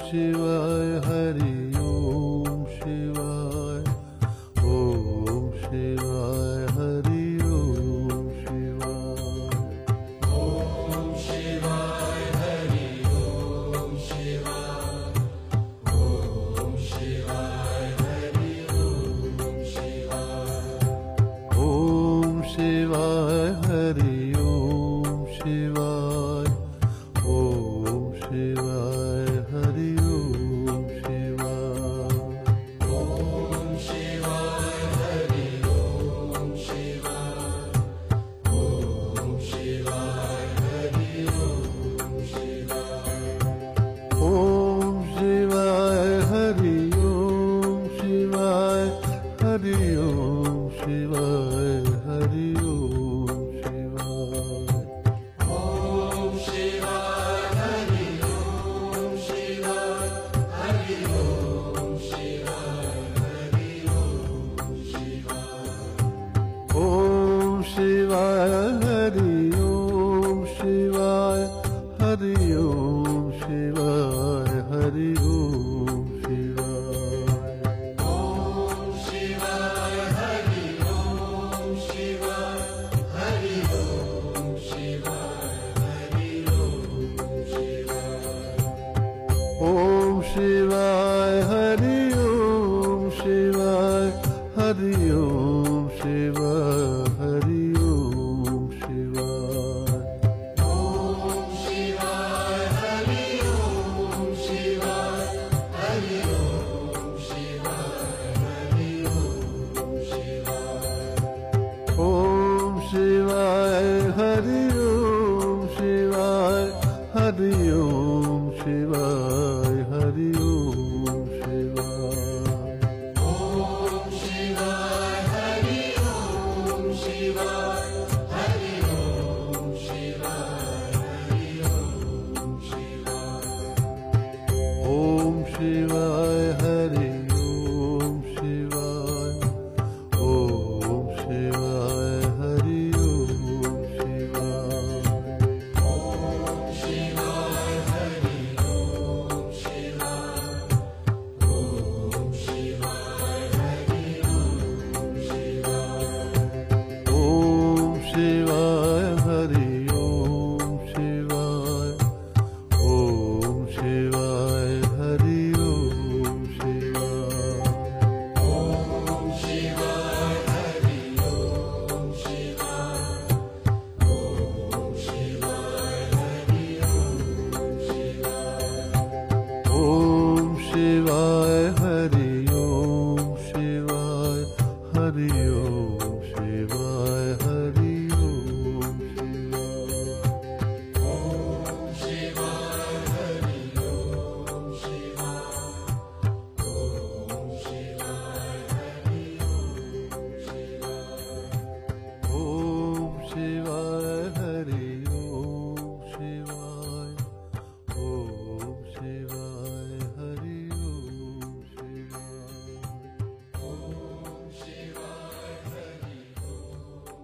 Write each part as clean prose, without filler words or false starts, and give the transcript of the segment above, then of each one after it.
शिवाय हरि ओम शिवाय ओम शिवाय हरि ओम शिवाय ओम शिवाय हरि ओम शिवाय ओम शिवाय हरि ओम शिवाय ओम शिवाय हरि ओम शिवाय ओम शिवाय हरि ओम शिवाय ओम शिवाय हरि ओम शिवाय ओम शिवाय हरि ओम शिवाय ओम शिवाय हरि ओम शिवाय हरि ओम शिवाय हरि ओम शिवाय ओम शिवाय हरि ओम शिवाय हरि ओम शिवाय हरि ओम शिवाय ओम शिवाय हरि ओम शिवाय हरि ओम शिवाय हरि ओम शिवाय ओम शिवाय हरि ओम शिवाय हरि ओम शिवाय हरि ओम शिवाय ओम शिवाय हरि ओम शिवाय हरि ओम शिवाय हरि ओम शिवाय ओम शिवाय हरि ओम शिवाय हरि ओम शिवाय हरि ओम शिवाय ओम शिवाय हरि ओम शिवाय हरि ओम शिवाय हरि ओम शिवाय ओम शिवाय हरि ओम शिवाय हरि ओम शिवाय हरि ओम शिवाय ओम शिवाय हरि ओम शिवाय ओम शिवाय हरि ओम शिवाय ओम शिवाय हरि ओम शिवाय ओम शिवाय हरि ओम शिवाय ओम शिवाय हरि ओम शिवाय ओम शिवाय हरि ओम शिवाय ओम शिवाय हरि ओम शिवाय ओम शिवाय हरि ओम शिवाय ओम शिवाय हरि ओम शिवाय हरि ओम शिवाय हरि ओम शिवाय ओम शिवाय हरि ओम शिवाय ओम शिवाय हरि ओम शिवाय ओम शिवाय हरि ओम शिवाय ओम शिवाय हरि ओम शिवाय ओम शिवाय हरि ओम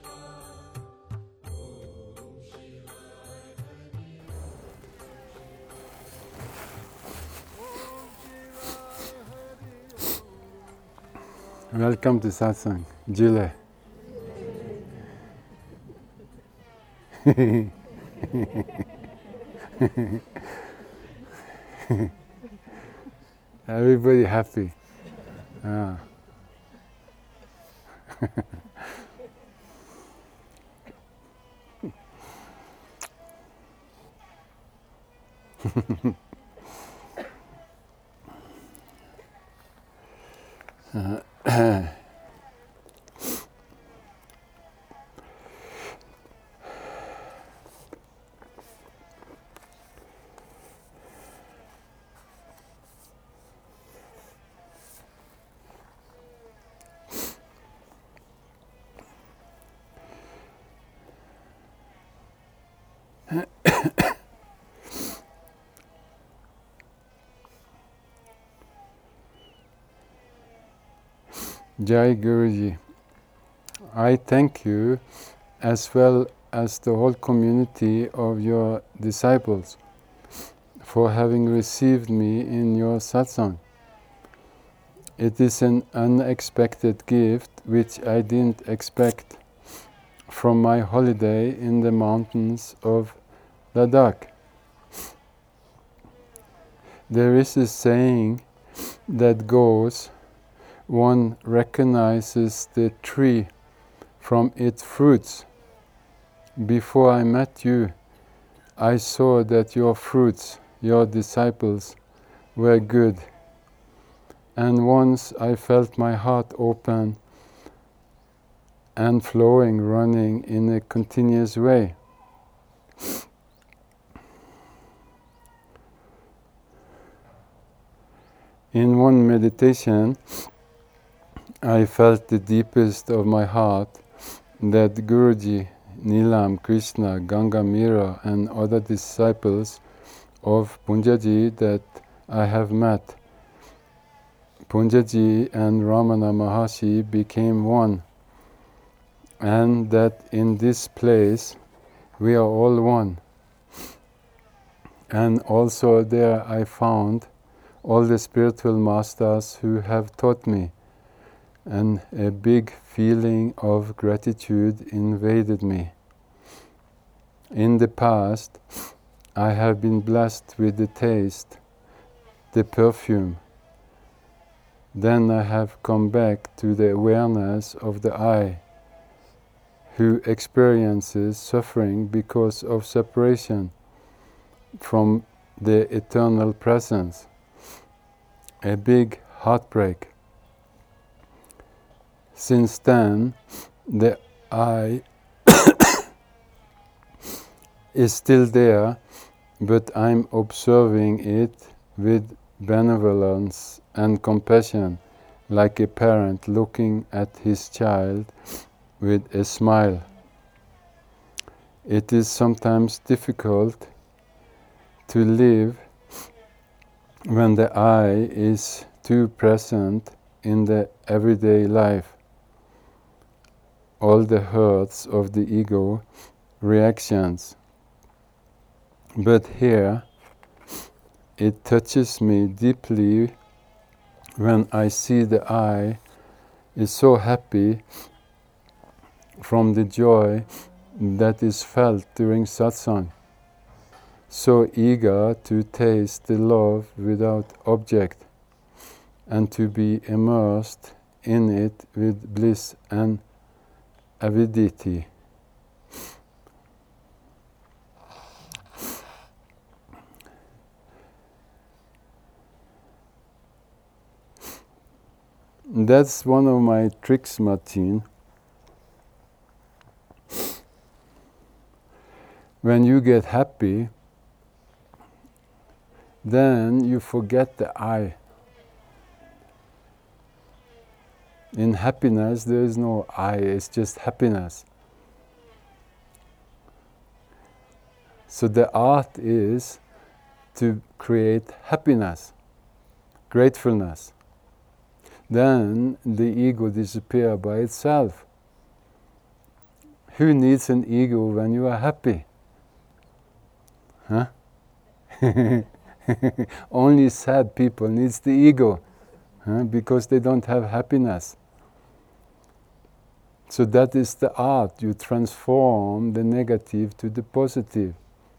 शिवाय Welcome to Satsang, July. Everybody happy. Ah. Jai Guruji, I thank you as well as the whole community of your disciples for having received me in your satsang. It is an unexpected gift which I didn't expect from my holiday in the mountains of Ladakh. There is a saying that goes, one recognizes the tree from its fruits. Before I met you, I saw that your fruits, your disciples, were good. And once I felt my heart open and flowing, running in a continuous way. In one meditation, I felt the deepest of my heart that Guruji, Nilam, Krishna, Ganga Mira and other disciples of Punjaji that I have met, Punjaji and Ramana Maharshi became one, and that in this place we are all one. And also there I found all the spiritual masters who have taught me, and a big feeling of gratitude invaded me. In the past, I have been blessed with the taste, the perfume. Then I have come back to the awareness of the I, who experiences suffering because of separation from the eternal presence. A big heartbreak. Since then, the I is still there, but I'm observing it with benevolence and compassion, like a parent looking at his child with a smile. It is sometimes difficult to live when the I is too present in the everyday life. All the hurts of the ego, reactions. But here, it touches me deeply when I see the I is so happy from the joy that is felt during satsang, so eager to taste the love without object and to be immersed in it with bliss and avidity. That's one of my tricks, Martin. When you get happy, then you forget the I. In happiness, there is no I, it's just happiness. So the art is to create happiness, gratefulness. Then the ego disappears by itself. Who needs an ego when you are happy? Huh? Only sad people needs the ego, because they don't have happiness. So that is the art. You transform the negative to the positive.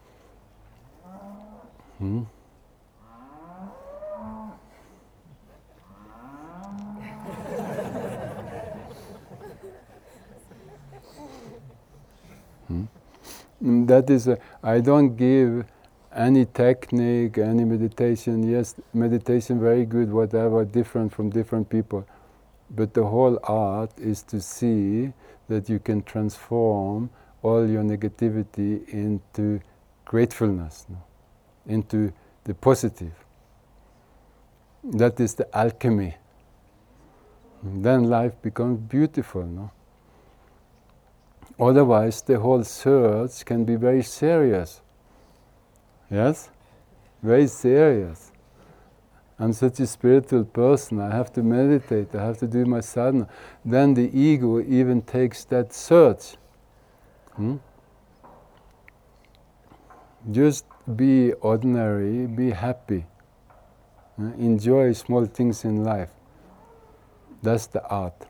That is, I don't give any technique, any meditation. Yes, meditation very good, whatever, different from different people. But the whole art is to see that you can transform all your negativity into gratefulness, into the positive. That is the alchemy. Then life becomes beautiful, no? Otherwise, the whole search can be very serious. Yes? Very serious. I'm such a spiritual person, I have to meditate, I have to do my sadhana. Then the ego even takes that search. Just be ordinary, be happy. Enjoy small things in life. That's the art.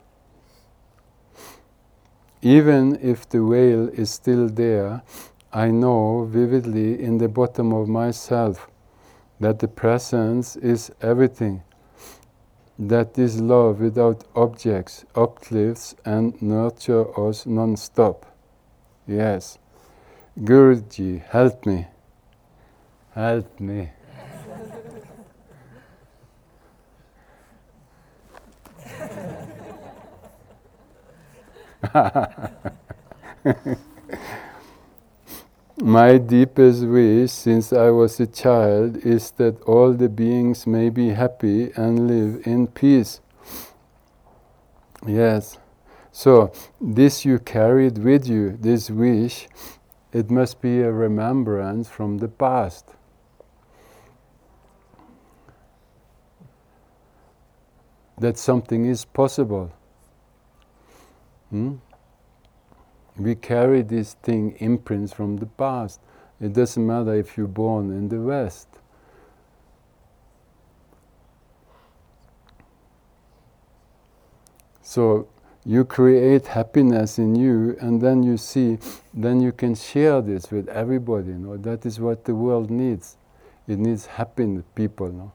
Even if the veil is still there, I know vividly in the bottom of myself that the presence is everything, that this love without objects uplifts and nurtures us non-stop. Yes. Guruji, help me. Help me. My deepest wish since I was a child is that all the beings may be happy and live in peace. Yes. So, this you carried with you, this wish, it must be a remembrance from the past. That something is possible. We carry this thing, imprints from the past. It doesn't matter if you're born in the West. So you create happiness in you, and then you see, then you can share this with everybody. That is what the world needs. It needs happy people.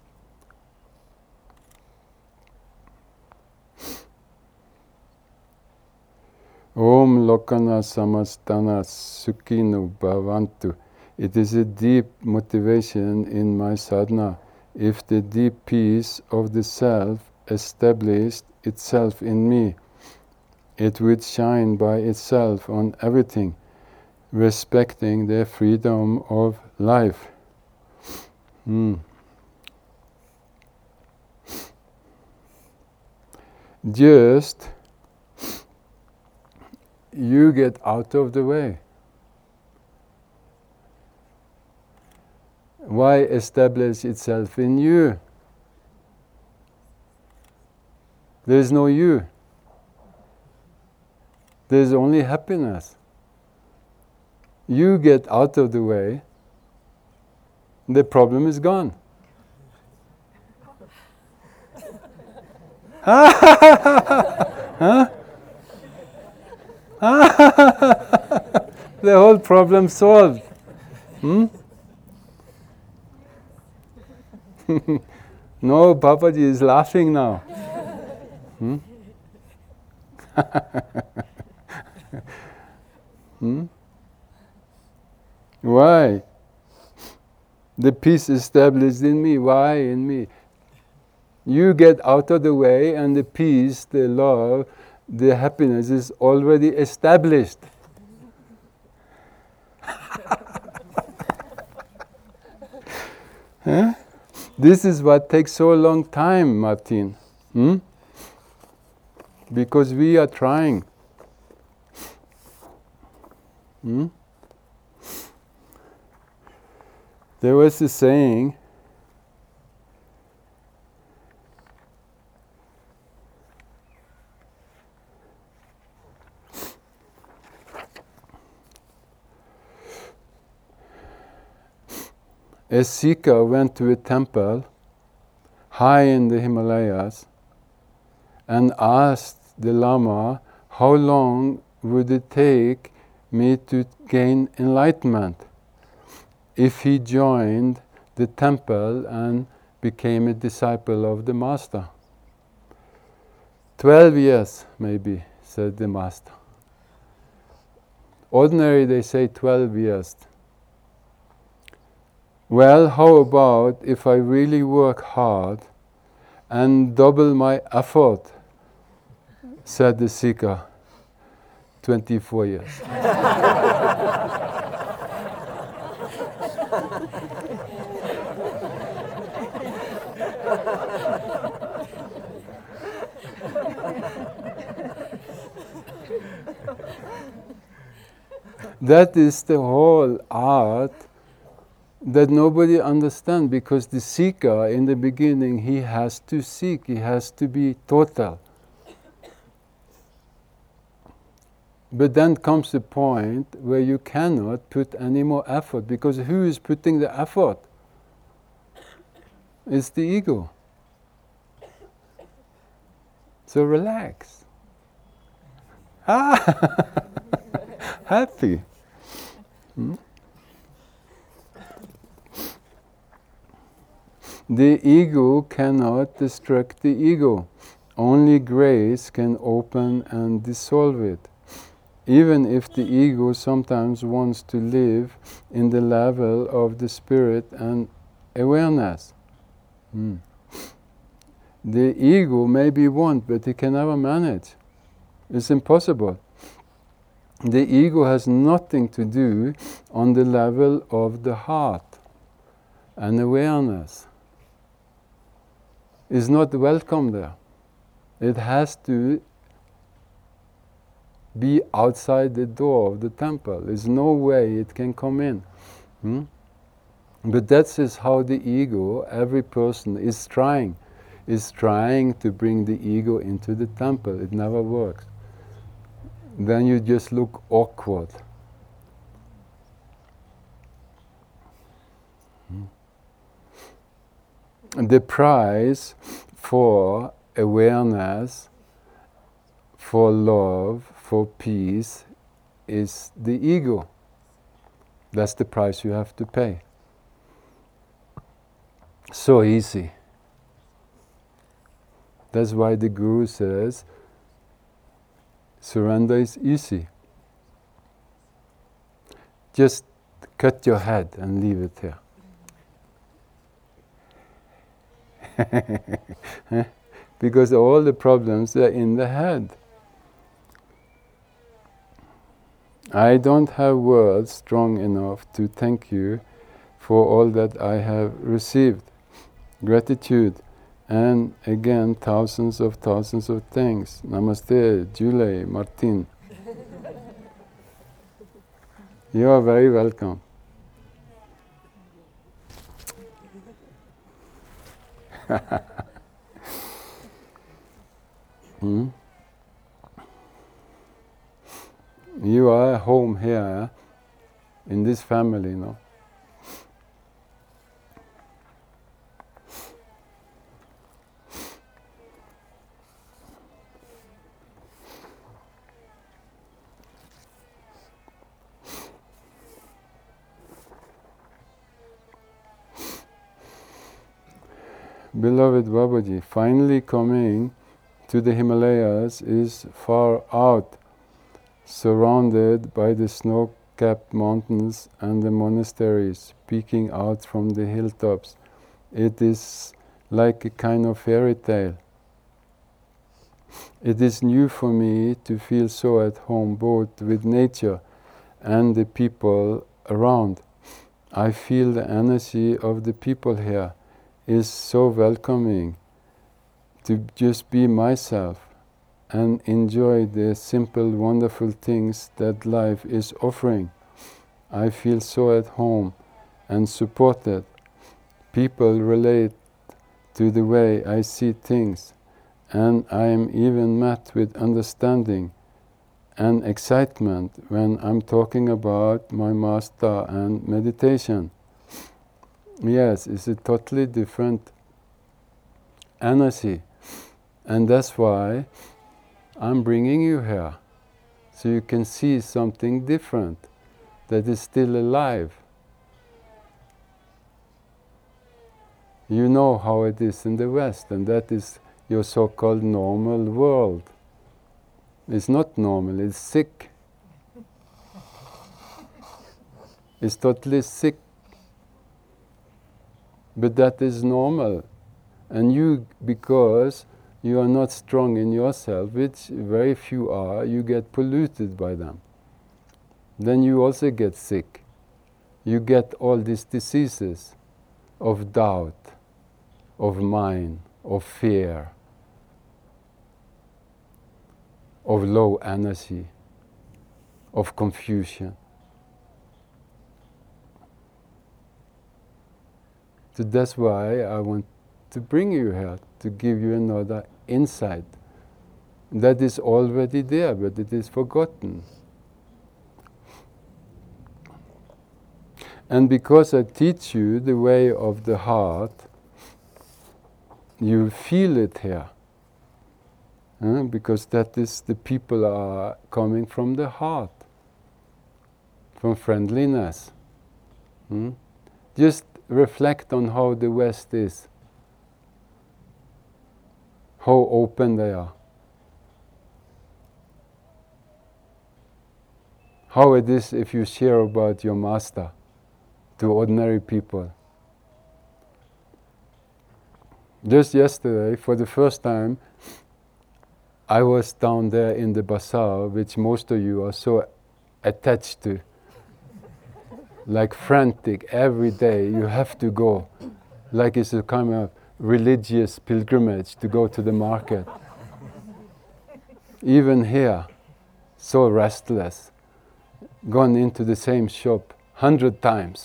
Om Lokana Samastana Sukhino Bhavantu. It is a deep motivation in my sadhana. If the deep peace of the self established itself in me, it would shine by itself on everything, respecting the freedom of life. Just you get out of the way. Why establish itself in you? There is no you. There is only happiness. You get out of the way, the problem is gone. Huh? The whole problem solved. No, Papaji is laughing now. Why? The peace established in me. Why in me? You get out of the way, and the peace, the love, the happiness is already established. Huh? This is what takes so long time, Martin. Because we are trying. There was a saying, a Sikha went to a temple high in the Himalayas and asked the Lama, how long would it take me to gain enlightenment if he joined the temple and became a disciple of the Master? 12 years, maybe, said the Master. Ordinarily, they say 12 years. Well, how about if I really work hard and double my effort, said the Sikha. 24 years. That is the whole art that nobody understands, because the seeker in the beginning, he has to seek, he has to be total. But then comes the point where you cannot put any more effort, because who is putting the effort? It's the ego. So relax. Happy. The ego cannot destruct the ego. Only grace can open and dissolve it. Even if the ego sometimes wants to live in the level of the spirit and awareness. The ego maybe want, but it can never manage. It's impossible. The ego has nothing to do on the level of the heart and awareness. It's not welcome there. It has to be outside the door of the temple. There's no way it can come in. But that is how the ego, every person is trying to bring the ego into the temple. It never works. Then you just look awkward. The price for awareness, for love, for peace is the ego. That's the price you have to pay. So easy. That's why the Guru says, surrender is easy. Just cut your head and leave it here. Because all the problems are in the head. I don't have words strong enough to thank you for all that I have received. Gratitude. And again, thousands of thanks. Namaste, Julie, Martin. You are very welcome. You are home here, in this family, no? Beloved Babaji, finally coming to the Himalayas is far out, surrounded by the snow-capped mountains and the monasteries peeking out from the hilltops. It is like a kind of fairy tale. It is new for me to feel so at home both with nature and the people around. I feel the energy of the people here is so welcoming to just be myself and enjoy the simple, wonderful things that life is offering. I feel so at home and supported. People relate to the way I see things, and I am even met with understanding and excitement when I'm talking about my master and meditation. Yes, it's a totally different energy, and that's why I'm bringing you here, so you can see something different that is still alive. You know how it is in the West, and that is your so-called normal world. It's not normal, it's sick. It's totally sick. But that is normal. And you, because you are not strong in yourself, which very few are, you get polluted by them. Then you also get sick. You get all these diseases of doubt, of mind, of fear, of low energy, of confusion. So that's why I want to bring you here, to give you another insight that is already there, but it is forgotten. And because I teach you the way of the heart, you feel it here. Because that is, the people are coming from the heart, from friendliness. Just reflect on how the West is, how open they are, how it is if you share about your master to ordinary people. Just yesterday, for the first time, I was down there in the bazaar, which most of you are so attached to. Like frantic, every day you have to go. Like it's a kind of religious pilgrimage to go to the market. Even here, so restless. Gone into the same shop 100 times.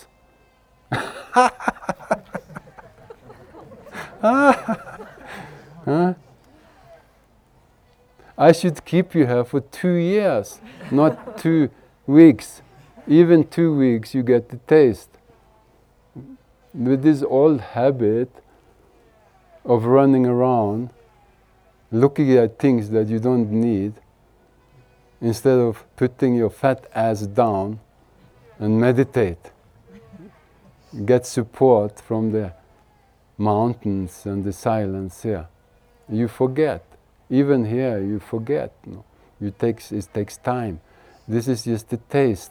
I should keep you here for 2 years, not 2 weeks. Even 2 weeks you get the taste. With this old habit of running around, looking at things that you don't need, instead of putting your fat ass down and meditate, get support from the mountains and the silence here. You forget. Even here you forget. No? It takes time. This is just the taste.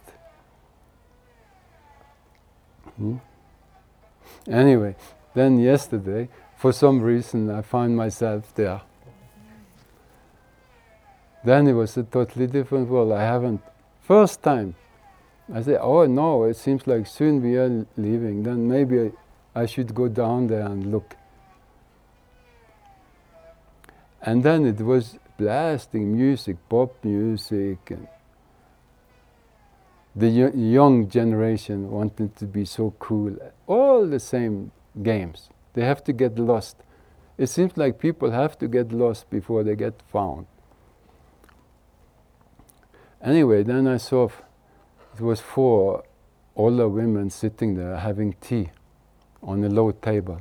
Anyway, then yesterday, for some reason, I found myself there. Then it was a totally different world. I haven't, first time, I said, oh no, it seems like soon we are leaving. Then maybe I should go down there and look. And then it was blasting music, pop music, and the young generation wanted to be so cool. All the same games. They have to get lost. It seems like people have to get lost before they get found. Anyway, then I saw it was 4 older women sitting there having tea on a low table.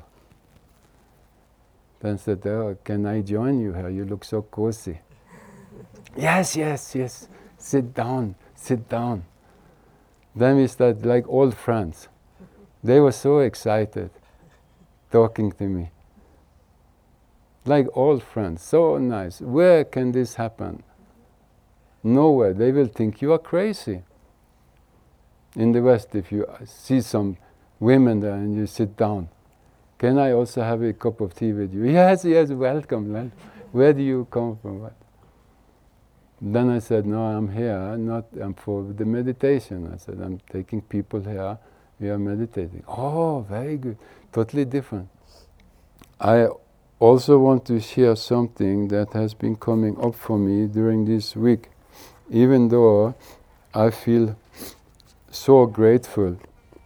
Then said, oh, can I join you here? You look so cozy. Yes, yes, yes. Sit down, sit down. Then we started like old friends. They were so excited talking to me. Like old friends, so nice. Where can this happen? Nowhere. They will think you are crazy. In the West, if you see some women there and you sit down, can I also have a cup of tea with you? Yes, yes, welcome. Where do you come from? What? Then I said, no, I'm here, I'm for the meditation. I said, I'm taking people here, we are meditating. Oh, very good, totally different. I also want to share something that has been coming up for me during this week, even though I feel so grateful.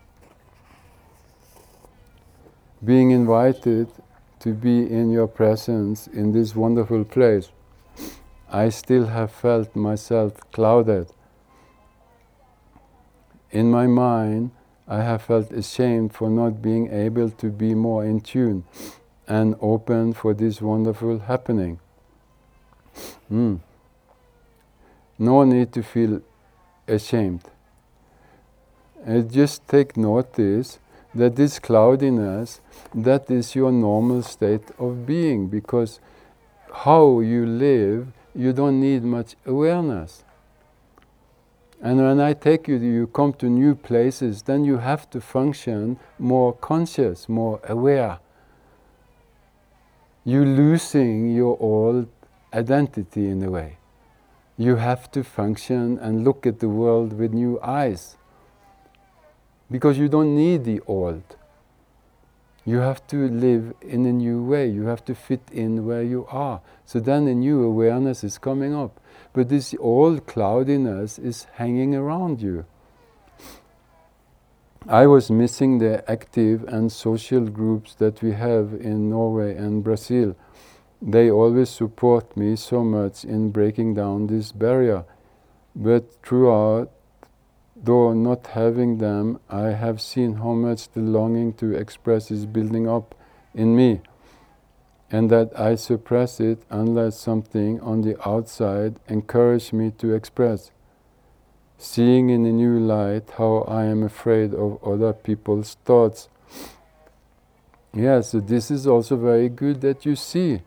Being invited to be in your presence in this wonderful place, I still have felt myself clouded. In my mind, I have felt ashamed for not being able to be more in tune and open for this wonderful happening. No need to feel ashamed. Just take notice that this cloudiness, that is your normal state of being, because how you live, you don't need much awareness. And when I take you, you come to new places, then you have to function more conscious, more aware. You're losing your old identity in a way. You have to function and look at the world with new eyes. Because you don't need the old. You have to live in a new way. You have to fit in where you are. So then a new awareness is coming up. But this old cloudiness is hanging around you. I was missing the active and social groups that we have in Norway and Brazil. They always support me so much in breaking down this barrier. But throughout though not having them, I have seen how much the longing to express is building up in me, and that I suppress it unless something on the outside encourages me to express. Seeing in a new light how I am afraid of other people's thoughts. Yeah, so this is also very good that you see.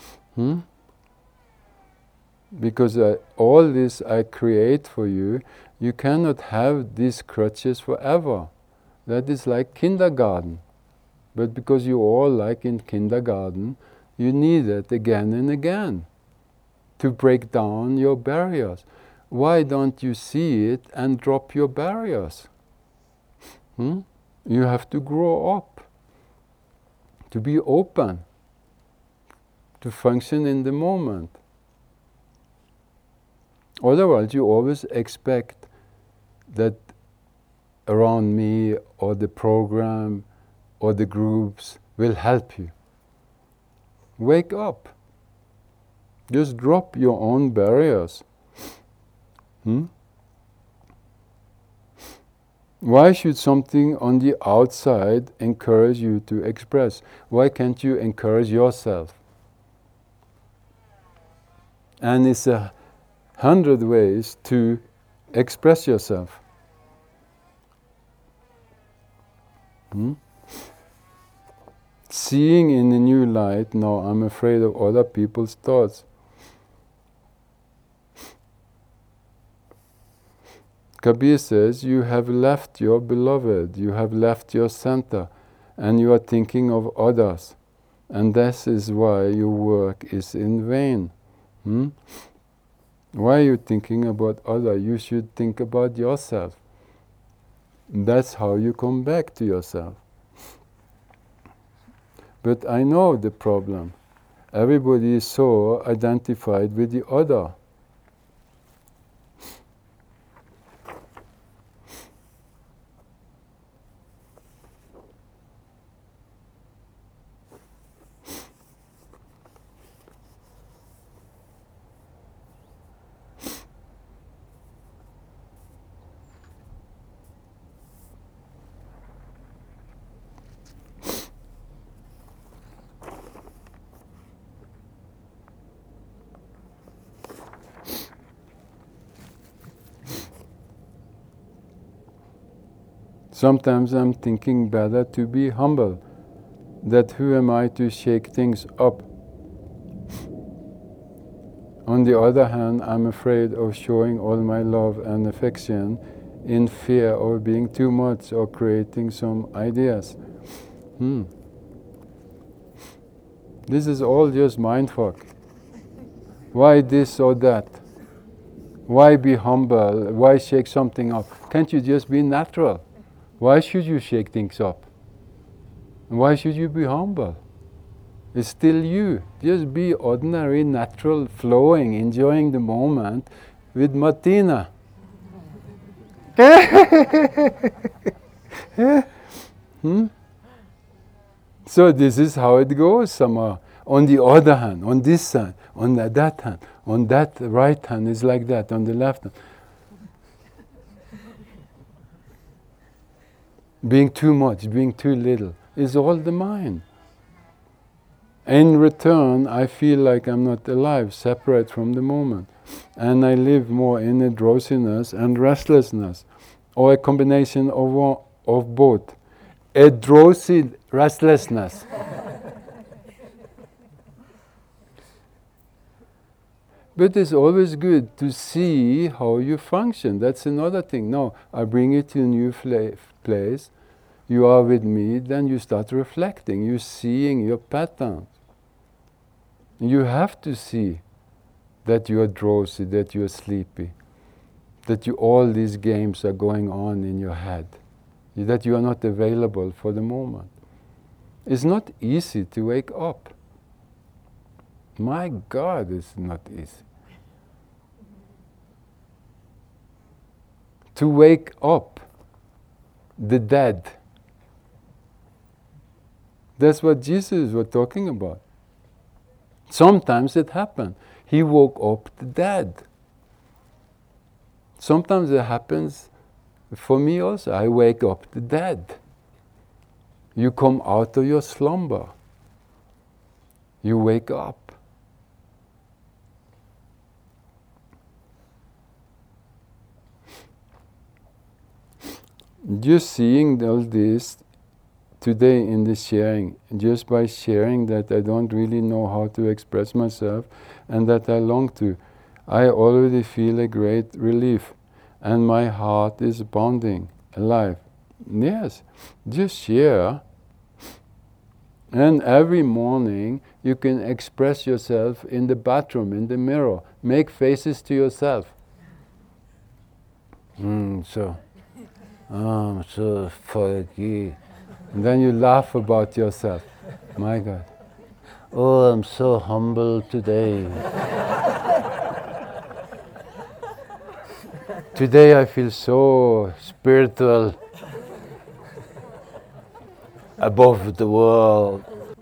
Because all this I create for you, you cannot have these crutches forever. That is like kindergarten. But because you all like in kindergarten, you need it again and again to break down your barriers. Why don't you see it and drop your barriers? You have to grow up, to be open, to function in the moment. Otherwise, you always expect that around me or the program or the groups will help you. Wake up. Just drop your own barriers. Why should something on the outside encourage you to express? Why can't you encourage yourself? And it's 100 ways to express yourself. Seeing in a new light, no, I'm afraid of other people's thoughts. Kabir says, you have left your beloved, you have left your center, and you are thinking of others. And this is why your work is in vain. Why are you thinking about others? You should think about yourself. That's how you come back to yourself. But I know the problem. Everybody is so identified with the other. Sometimes I'm thinking better to be humble, that who am I to shake things up? On the other hand, I'm afraid of showing all my love and affection in fear of being too much or creating some ideas. This is all just mindfuck. Why this or that? Why be humble? Why shake something up? Can't you just be natural? Why should you shake things up? And why should you be humble? It's still you. Just be ordinary, natural, flowing, enjoying the moment with Martina. So this is how it goes somehow. On the other hand, on this hand, on that hand, on that right hand is like that, on the left hand. Being too much, being too little, is all the mind. In return, I feel like I'm not alive, separate from the moment. And I live more in a drowsiness and restlessness, or a combination of both. A drowsy restlessness. But it's always good to see how you function. That's another thing. No, I bring you to a new place. You are with me, then you start reflecting. You're seeing your patterns. You have to see that you are drowsy, that you are sleepy, that all these games are going on in your head, that you are not available for the moment. It's not easy to wake up. My God, it's not easy. To wake up the dead. That's what Jesus was talking about. Sometimes it happened. He woke up the dead. Sometimes it happens For me also, I wake up the dead. You come out of your slumber. You wake up. Just seeing all this today in the sharing, just by sharing that I don't really know how to express myself and that I long to, I already feel a great relief and my heart is bounding alive. Yes, just share. And every morning you can express yourself in the bathroom, in the mirror. Make faces to yourself. I'm so foggy. And then you laugh about yourself. My God. Oh, I'm so humble today. Today I feel so spiritual, above the world.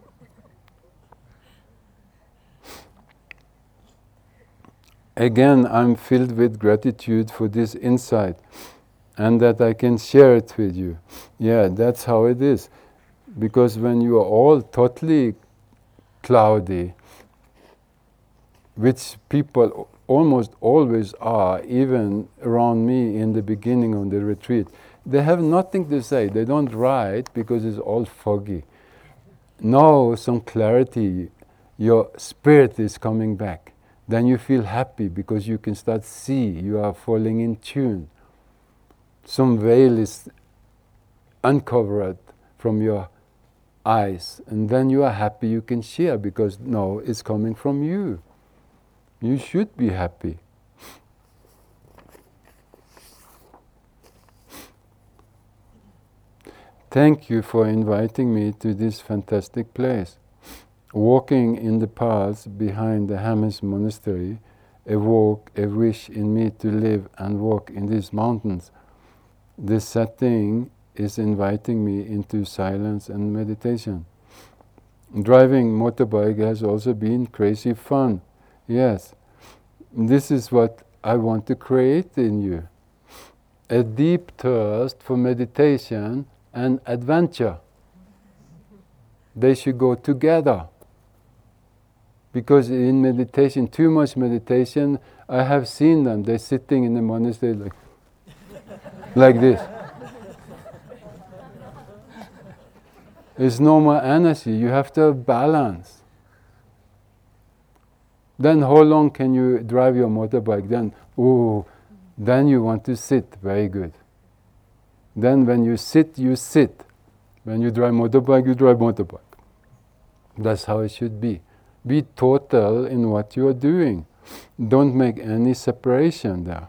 Again, I'm filled with gratitude for this insight and that I can share it with you. Yeah, that's how it is. Because when you are all totally cloudy, which people almost always are, even around me in the beginning of the retreat, they have nothing to say. They don't write because it's all foggy. Now some clarity, your spirit is coming back. Then you feel happy because you can start see, you are falling in tune. Some veil is uncovered from your eyes, and then you are happy you can share because now it's coming from you. You should be happy. Thank you for inviting me to this fantastic place. Walking in the paths behind the Hamis monastery awoke a wish in me to live and walk in these mountains. This setting is inviting me into silence and meditation. Driving motorbike has also been crazy fun. Yes, this is what I want to create in you. A deep thirst for meditation and adventure. They should go together. Because in meditation, too much meditation, I have seen them, they're sitting in the monastery like this. There's no more energy, you have to have balance. Then how long can you drive your motorbike? Then you want to sit, very good. Then when you sit, you sit. When you drive motorbike, you drive motorbike. That's how it should be. Be total in what you are doing. Don't make any separation there.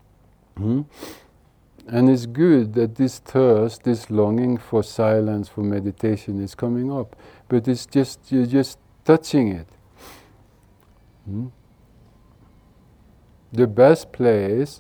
And it's good that this thirst, this longing for silence, for meditation is coming up. But it's just, you're just touching it. The best place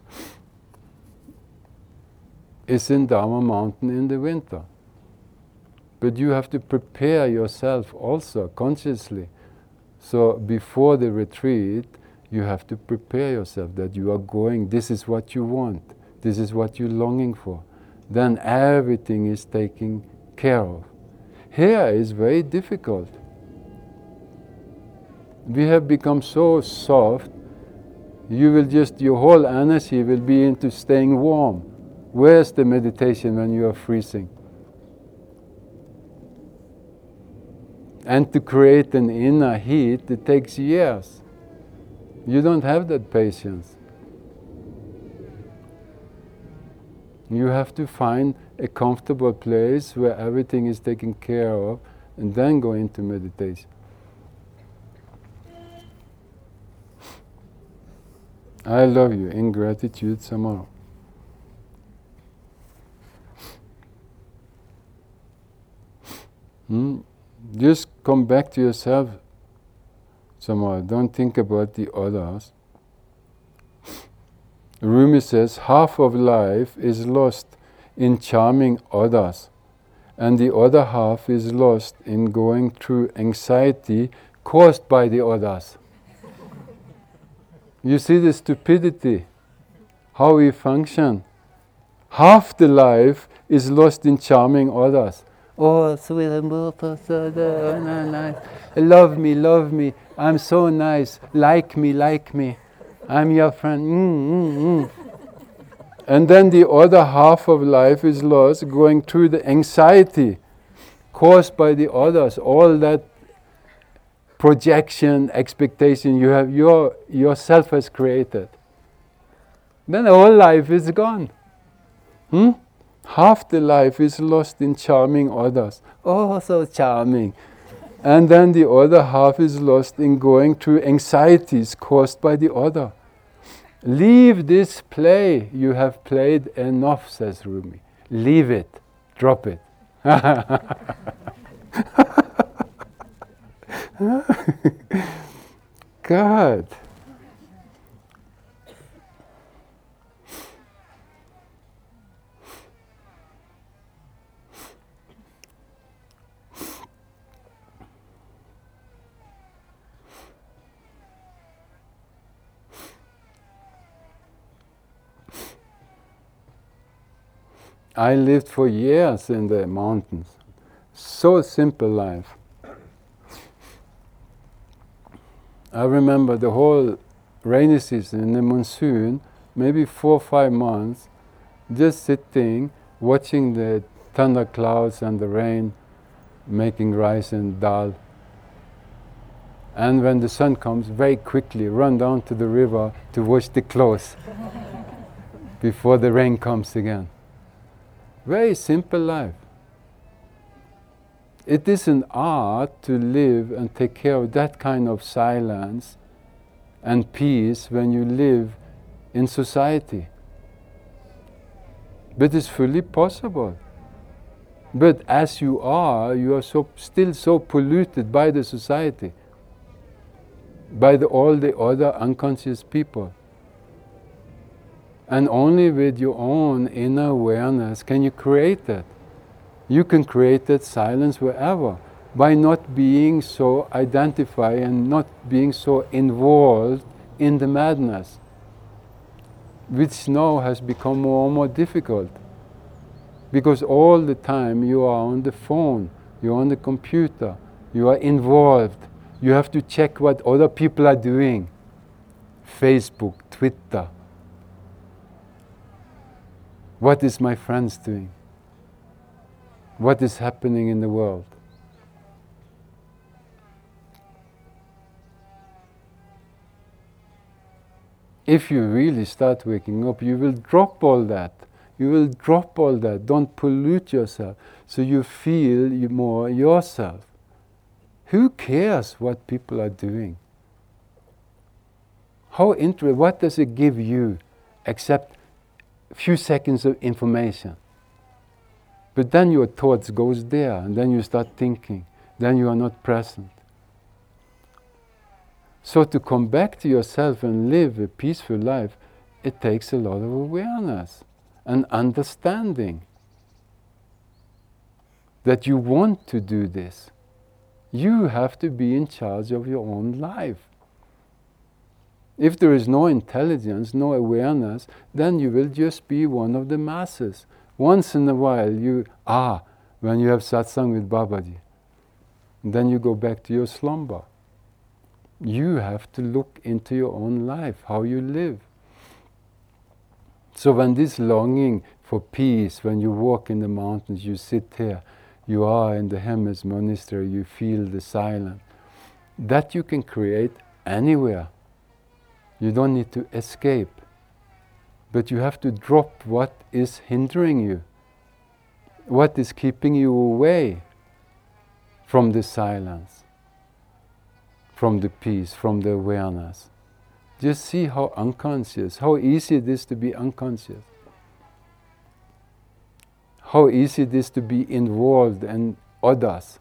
is in Dharma Mountain in the winter. But you have to prepare yourself also consciously. So before the retreat, you have to prepare yourself that you are going, this is what you want, this is what you're longing for. Then everything is taken care of. Here is very difficult. We have become so soft, your whole energy will be into staying warm. Where's the meditation when you are freezing? And to create an inner heat, it takes years. You don't have that patience. You have to find a comfortable place where everything is taken care of and then go into meditation. I love you. In gratitude, Samaro. Just come back to yourself Samaro. Don't think about the others. Rumi says, half of life is lost in charming others, and the other half is lost in going through anxiety caused by the others. You see the stupidity, how we function, Half the life is lost in charming others. Oh, sweet and beautiful, so nice. Love me, I'm so nice. Like me, I'm your friend. And then the other half of life is lost going through the anxiety caused by the others, all that projection, expectation you have yourself has created. Then the whole life is gone. Half the life is lost in charming others. Oh, so charming. And then the other half is lost in going through anxieties caused by the other. Leave this play. You have played enough, says Rumi. Leave it. Drop it. God. I lived for years in the mountains. So simple life. I remember the whole rainy season in the monsoon, maybe 4 or 5 months, just sitting, watching the thunder clouds and the rain, making rice and dal. And when the sun comes, very quickly run down to the river to wash the clothes before the rain comes again. Very simple life. It is an art to live and take care of that kind of silence and peace when you live in society. But it's fully possible. But as you are still so polluted by the society, by all the other unconscious people. And only with your own inner awareness can you create that. You can create that silence wherever, by not being so identified and not being so involved in the madness, which now has become more and more difficult. Because all the time you are on the phone, you're on the computer, you are involved. You have to check what other people are doing. Facebook, Twitter. What is my friends doing? What is happening in the world? If you really start waking up, you will drop all that. You will drop all that. Don't pollute yourself. So you feel more yourself. Who cares what people are doing? What does it give you except a few seconds of information? But then your thoughts goes there, and then you start thinking. Then you are not present. So to come back to yourself and live a peaceful life, it takes a lot of awareness and understanding that you want to do this. You have to be in charge of your own life. If there is no intelligence, no awareness, then you will just be one of the masses. Once in a while when you have satsang with Babaji, then you go back to your slumber. You have to look into your own life, how you live. So when this longing for peace, when you walk in the mountains, you sit here, you are in the Hemis monastery, you feel the silence, that you can create anywhere. You don't need to escape. But you have to drop what is hindering you, what is keeping you away from the silence, from the peace, from the awareness. Just see how unconscious, how easy it is to be unconscious. How easy it is to be involved in others.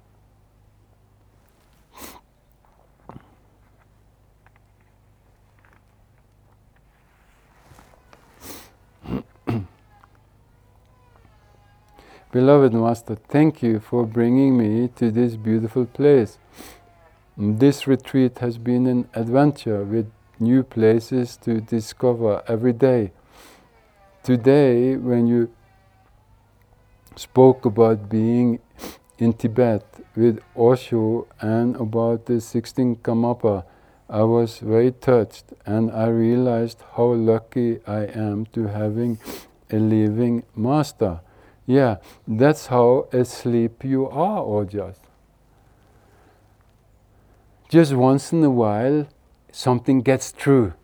Beloved Master, thank you for bringing me to this beautiful place. This retreat has been an adventure with new places to discover every day. today when you spoke about being in Tibet with Osho and about the 16 Karmapa, I was very touched, and I realized how lucky I am to having a living master. Yeah, that's how asleep you are, Ojas. Just once in a while, something gets through.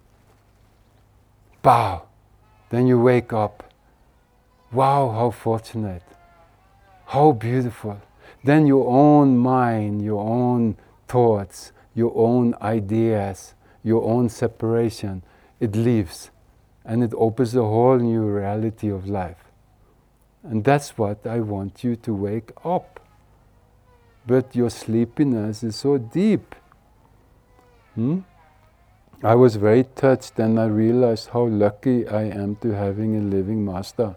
Pow! Then you wake up. Wow, how fortunate. How beautiful. Then your own mind, your own thoughts, your own ideas, your own separation, it leaves. And it opens a whole new reality of life. And that's what I want you to wake up. But your sleepiness is so deep. I was very touched, and I realized how lucky I am to having a living master.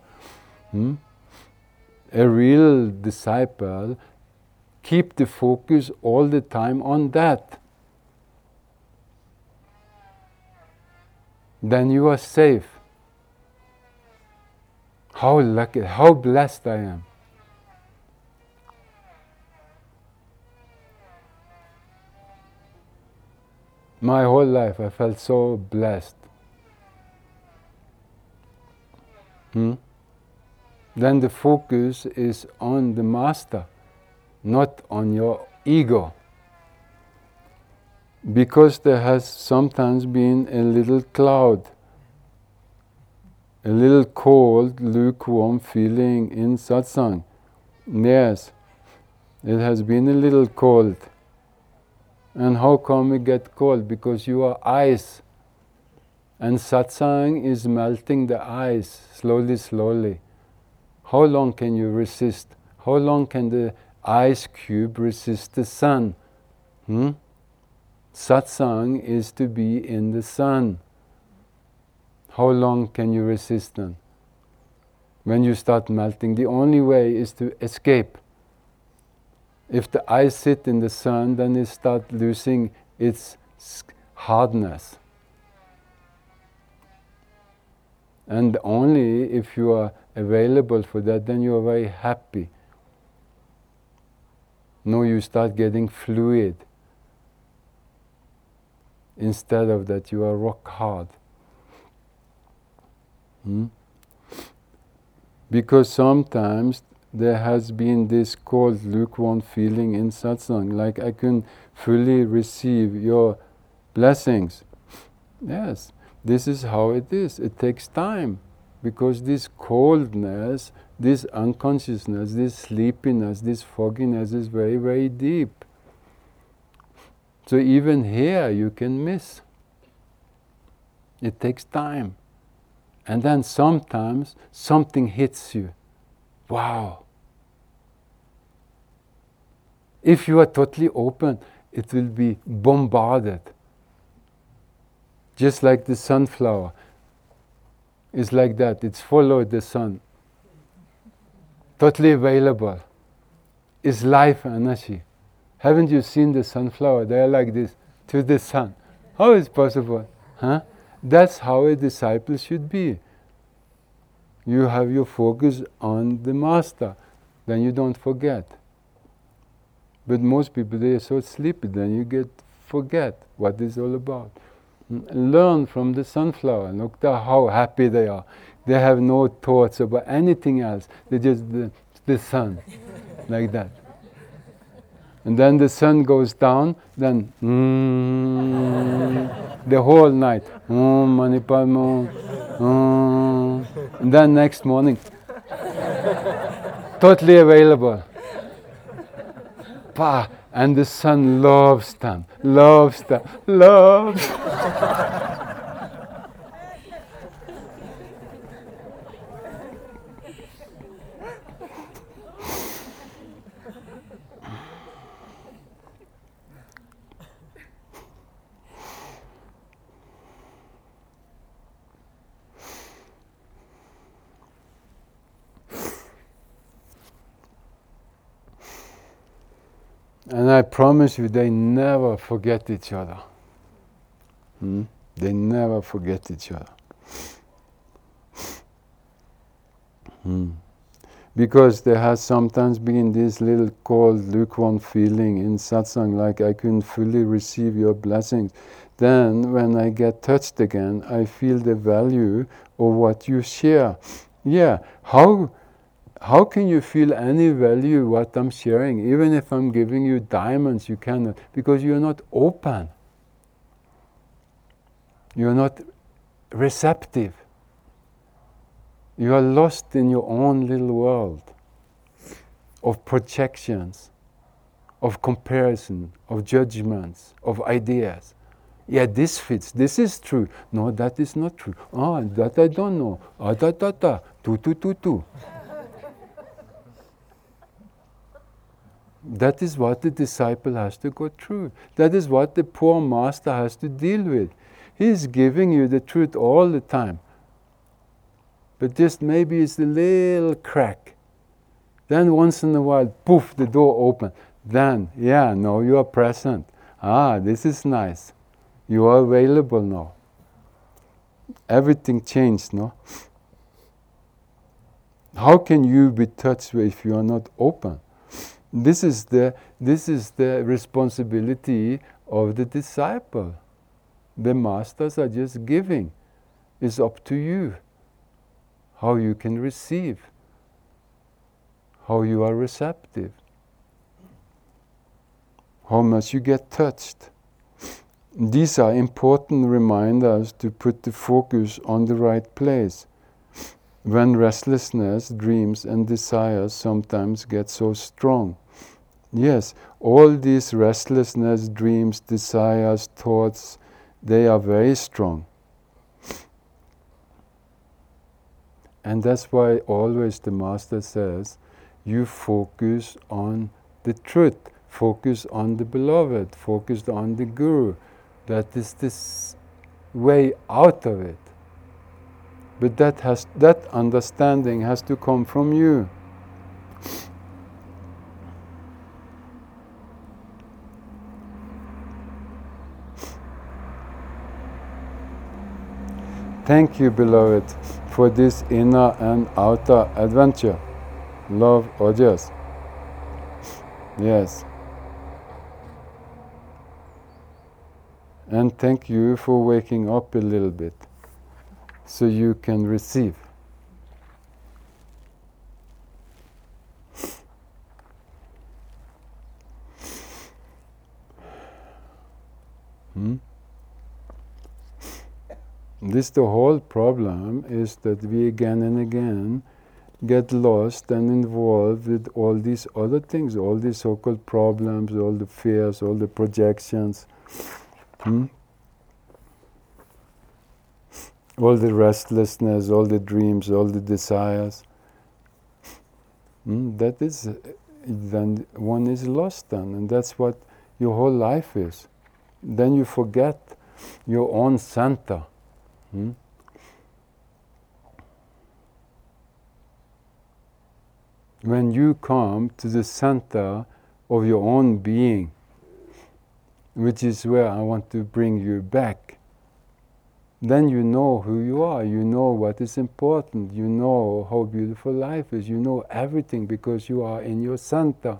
A real disciple keep the focus all the time on that. Then you are safe. How lucky, how blessed I am. My whole life I felt so blessed. Then the focus is on the master, not on your ego. Because there has sometimes been a little cloud, a little cold, lukewarm feeling in satsang. Yes, it has been a little cold. And how come it get cold? Because you are ice. And satsang is melting the ice slowly, slowly. How long can you resist? How long can the ice cube resist the sun? Satsang is to be in the sun. How long can you resist then? When you start melting, the only way is to escape. If the ice sit in the sun, then it starts losing its hardness. And only if you are available for that, then you are very happy. No, you start getting fluid. Instead of that, you are rock hard. Because sometimes there has been this cold, lukewarm feeling in satsang, like I can fully receive your blessings. Yes, this is how it is. It takes time, because this coldness, this unconsciousness, this sleepiness, this fogginess is very, very deep. So even here you can miss. It takes time. And then sometimes something hits you. Wow. If you are totally open, it will be bombarded. Just like the sunflower. It's like that. It's followed the sun. Totally available. It's life energy. Haven't you seen the sunflower? They are like this, to the sun. How is it possible? That's how a disciple should be. You have your focus on the master, then you don't forget. But most people, they are so sleepy, then you forget what it's all about. Learn from the sunflower. Look at how happy they are. They have no thoughts about anything else. They just the sun, like that. And then the sun goes down, then the whole night. Mani Padme, and then next morning, totally available. And the sun loves them. And I promise you, they never forget each other. They never forget each other. Because there has sometimes been this little cold, lukewarm feeling in satsang, like I couldn't fully receive your blessings. Then, when I get touched again, I feel the value of what you share. Yeah, how can you feel any value what I'm sharing? Even if I'm giving you diamonds, you cannot, because you're not open. You're not receptive. You are lost in your own little world of projections, of comparison, of judgments, of ideas. Yeah, this fits, this is true. No, that is not true. That I don't know. Tu. That is what the disciple has to go through. That is what the poor master has to deal with. He is giving you the truth all the time. But just maybe it's a little crack. Then once in a while, poof, the door open. Then, you are present. This is nice. You are available now. Everything changed, no? How can you be touched if you are not open? This is the responsibility of the disciple. The masters are just giving. It's up to you how you can receive, how you are receptive, how much you get touched. These are important reminders to put the focus on the right place. When restlessness, dreams and desires sometimes get so strong. Yes, all these restlessness, dreams, desires, thoughts, they are very strong. And that's why always the Master says, you focus on the truth, focus on the beloved, focus on the Guru. That is this way out of it. But that understanding has to come from you. Thank you, beloved, for this inner and outer adventure. Love, Ojas. Yes. And thank you for waking up a little bit so you can receive. The whole problem is that we again and again get lost and involved with all these other things, all these so-called problems, all the fears, all the projections, all the restlessness, all the dreams, all the desires. That is, then one is lost then, and that's what your whole life is. Then you forget your own center. When you come to the center of your own being, which is where I want to bring you back, then you know who you are, you know what is important, you know how beautiful life is, you know everything because you are in your center.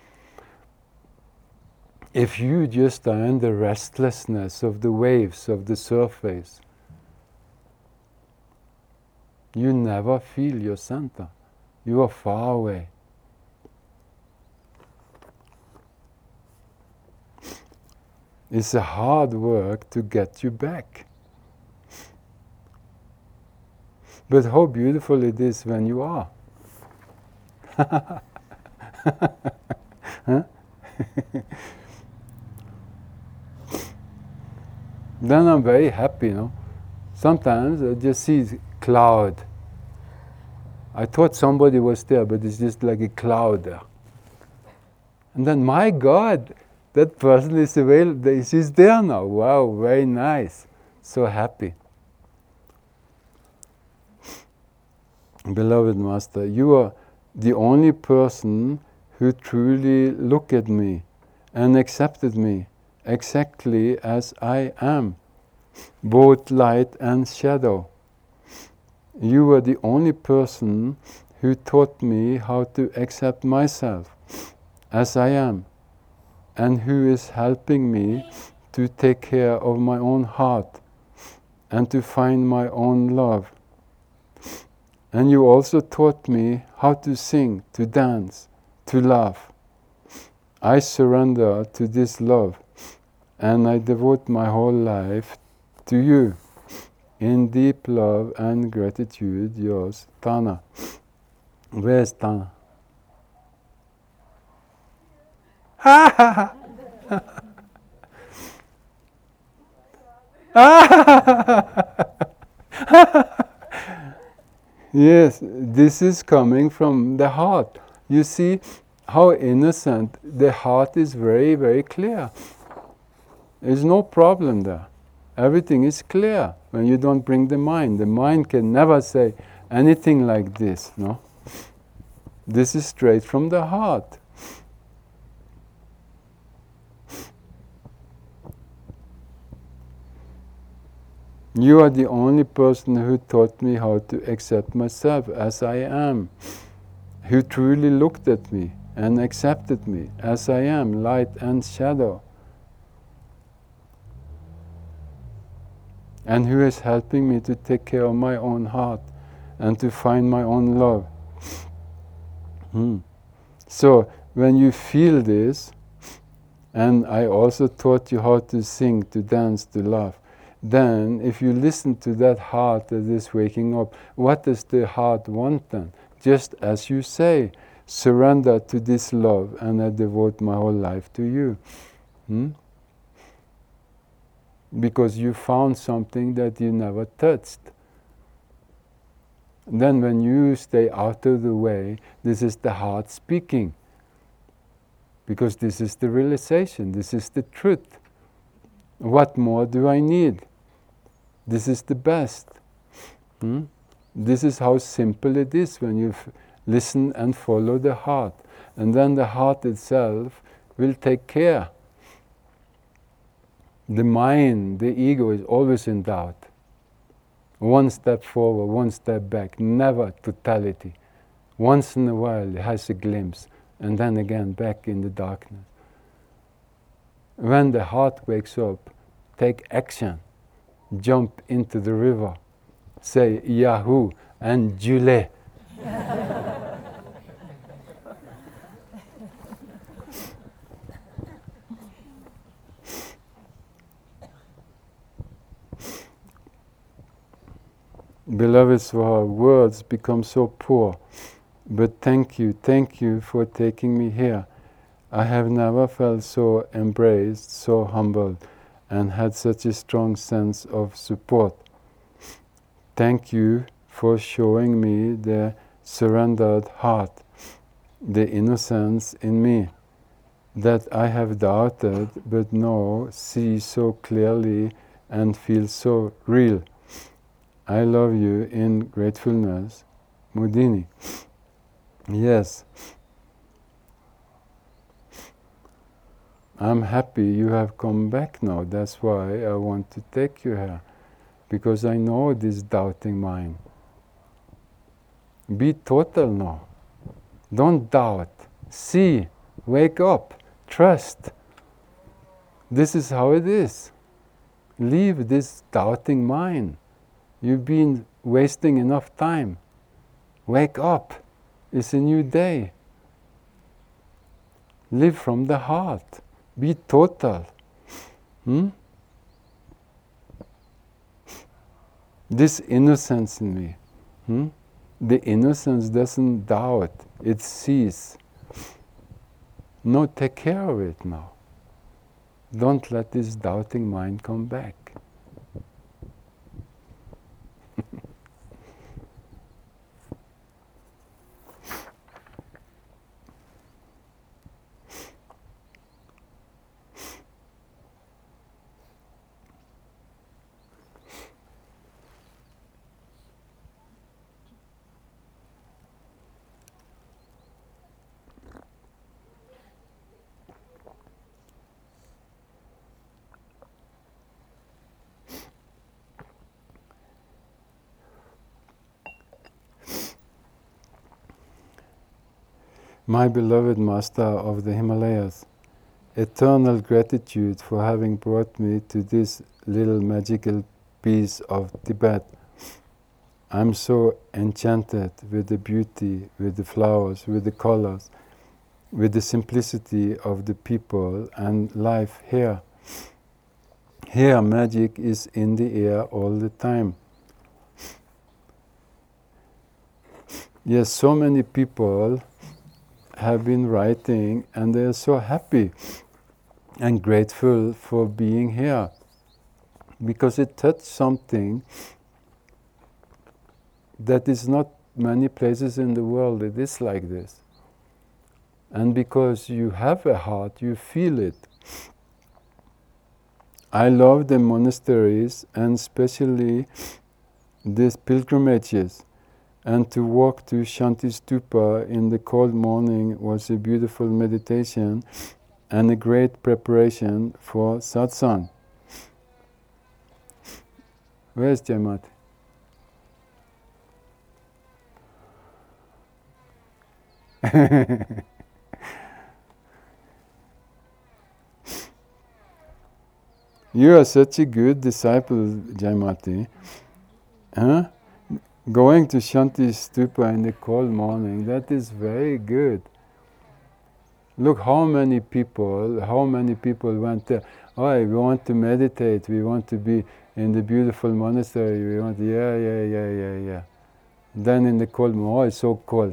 If you just are in the restlessness of the waves of the surface, you never feel your center. You are far away. It's a hard work to get you back. But how beautiful it is when you are. Then I'm very happy, Sometimes I just see cloud. I thought somebody was there, but it's just like a cloud there. And then, my God, that person is available. She's there now. Wow, very nice. So happy. Beloved Master, you are the only person who truly looked at me and accepted me exactly as I am, both light and shadow. You are the only person who taught me how to accept myself as I am, and who is helping me to take care of my own heart and to find my own love. And you also taught me how to sing, to dance, to laugh. I surrender to this love, and I devote my whole life to you. In deep love and gratitude, yours, Tana. Where's Tana? Yes, this is coming from the heart. You see how innocent the heart is, very, very clear. There's no problem there. Everything is clear when you don't bring the mind. The mind can never say anything like this, no? This is straight from the heart. You are the only person who taught me how to accept myself as I am, who truly looked at me and accepted me as I am, light and shadow, and who is helping me to take care of my own heart and to find my own love. So when you feel this, and I also taught you how to sing, to dance, to laugh, then if you listen to that heart that is waking up, what does the heart want then? Just as you say, surrender to this love and I devote my whole life to you. Because you found something that you never touched. Then when you stay out of the way, this is the heart speaking. Because this is the realization, this is the truth. What more do I need? This is the best. This is how simple it is when you listen and follow the heart. And then the heart itself will take care. The mind, the ego is always in doubt. One step forward, one step back, never totality. Once in a while it has a glimpse, and then again back in the darkness. When the heart wakes up, take action. Jump into the river. Say Yahoo and Jule. Beloved Swaha, words become so poor, but thank you for taking me here. I have never felt so embraced, so humbled, and had such a strong sense of support. Thank you for showing me the surrendered heart, the innocence in me, that I have doubted but now see so clearly and feel so real. I love you in gratefulness, Mudini. Yes. I'm happy you have come back now. That's why I want to take you here. Because I know this doubting mind. Be total now. Don't doubt. See. Wake up. Trust. This is how it is. Leave this doubting mind. You've been wasting enough time. Wake up. It's a new day. Live from the heart. Be total. This innocence in me. The innocence doesn't doubt. It sees. No, take care of it now. Don't let this doubting mind come back. My beloved Master of the Himalayas, eternal gratitude for having brought me to this little magical piece of Tibet. I'm so enchanted with the beauty, with the flowers, with the colors, with the simplicity of the people and life here. Here, magic is in the air all the time. Yes, so many people have been writing and they are so happy and grateful for being here because it touched something that is not many places in the world it is like this. And because you have a heart, you feel it. I love the monasteries and especially these pilgrimages. And to walk to Shanti Stupa in the cold morning was a beautiful meditation and a great preparation for satsang. Where's Jaimat? You are such a good disciple, Jaimati. Huh? Going to Shanti Stupa in the cold morning, that is very good. Look how many people went there. Oh, we want to meditate, we want to be in the beautiful monastery, we want, yeah. Then in the cold morning, oh, it's so cold.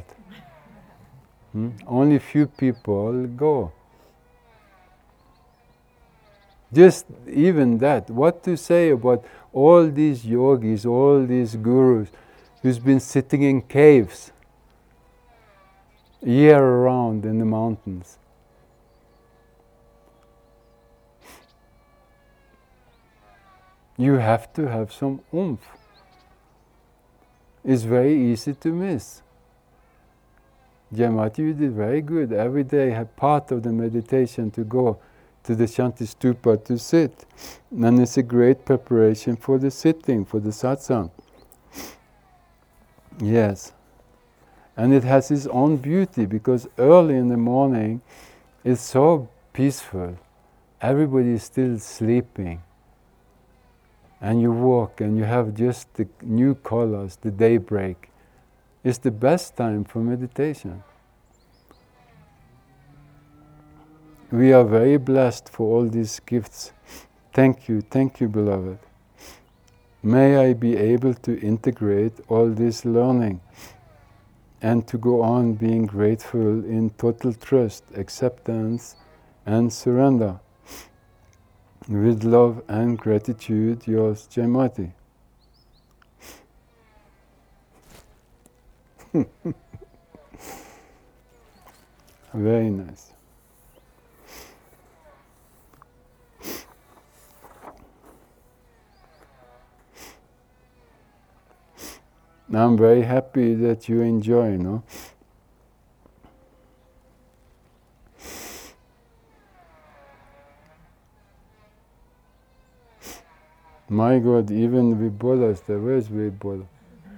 Only few people go. Just even that, what to say about all these yogis, all these gurus who's been sitting in caves year round in the mountains. You have to have some oomph. It's very easy to miss. Jaimati, you did very good. Every day have part of the meditation to go to the Shanti Stupa to sit. And it's a great preparation for the sitting, for the satsang. Yes. And it has its own beauty because early in the morning it's so peaceful. Everybody is still sleeping. And you walk and you have just the new colors, the daybreak. It's the best time for meditation. We are very blessed for all these gifts. Thank you, beloved. May I be able to integrate all this learning and to go on being grateful in total trust, acceptance and surrender. With love and gratitude, yours, Jaimati. Very nice. I'm very happy that you enjoy, no? My God, even Vibhola is there. Where's Vibhola?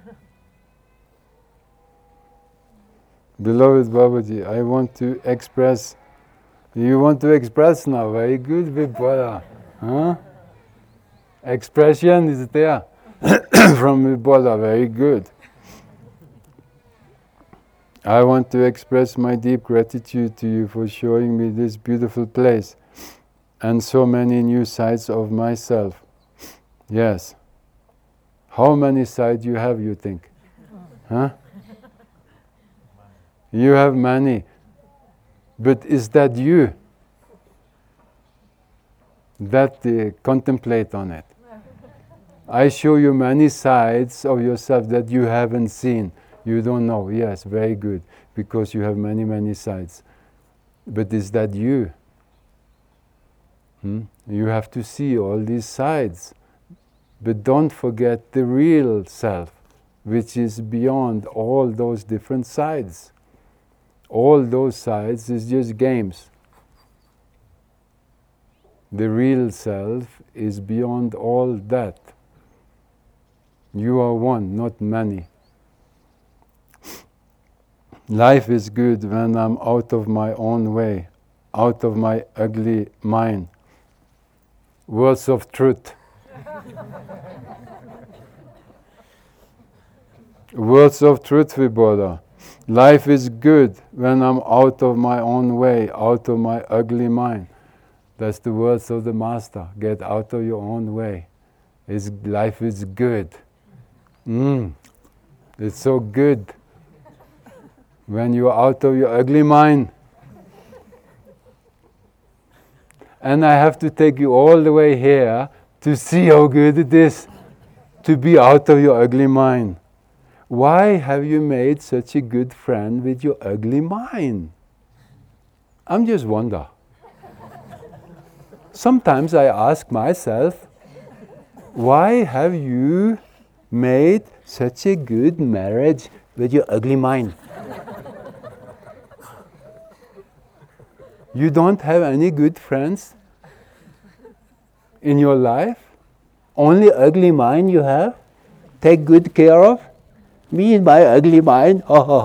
Beloved Babaji, I want to express. You want to express now? Very good, Vibhola. Huh? Expression is there from Vibhola. Very good. I want to express my deep gratitude to you for showing me this beautiful place and so many new sides of myself. Yes. How many sides you have, you think? Huh? You have many. But is that you? That contemplate on it. I show you many sides of yourself that you haven't seen. You don't know. Yes, very good. Because you have many, many sides. But is that you? You have to see all these sides. But don't forget the real self, which is beyond all those different sides. All those sides is just games. The real self is beyond all that. You are one, not many. Life is good when I'm out of my own way, out of my ugly mind. Words of truth. Words of truth, Vibhoda. Life is good when I'm out of my own way, out of my ugly mind. That's the words of the Master. Get out of your own way. Life is good. It's so good when you're out of your ugly mind. And I have to take you all the way here to see how good it is to be out of your ugly mind. Why have you made such a good friend with your ugly mind? I'm just wonder. Sometimes I ask myself, why have you made such a good marriage with your ugly mind? You don't have any good friends in your life? Only ugly mind you have? Take good care of? Me and my ugly mind?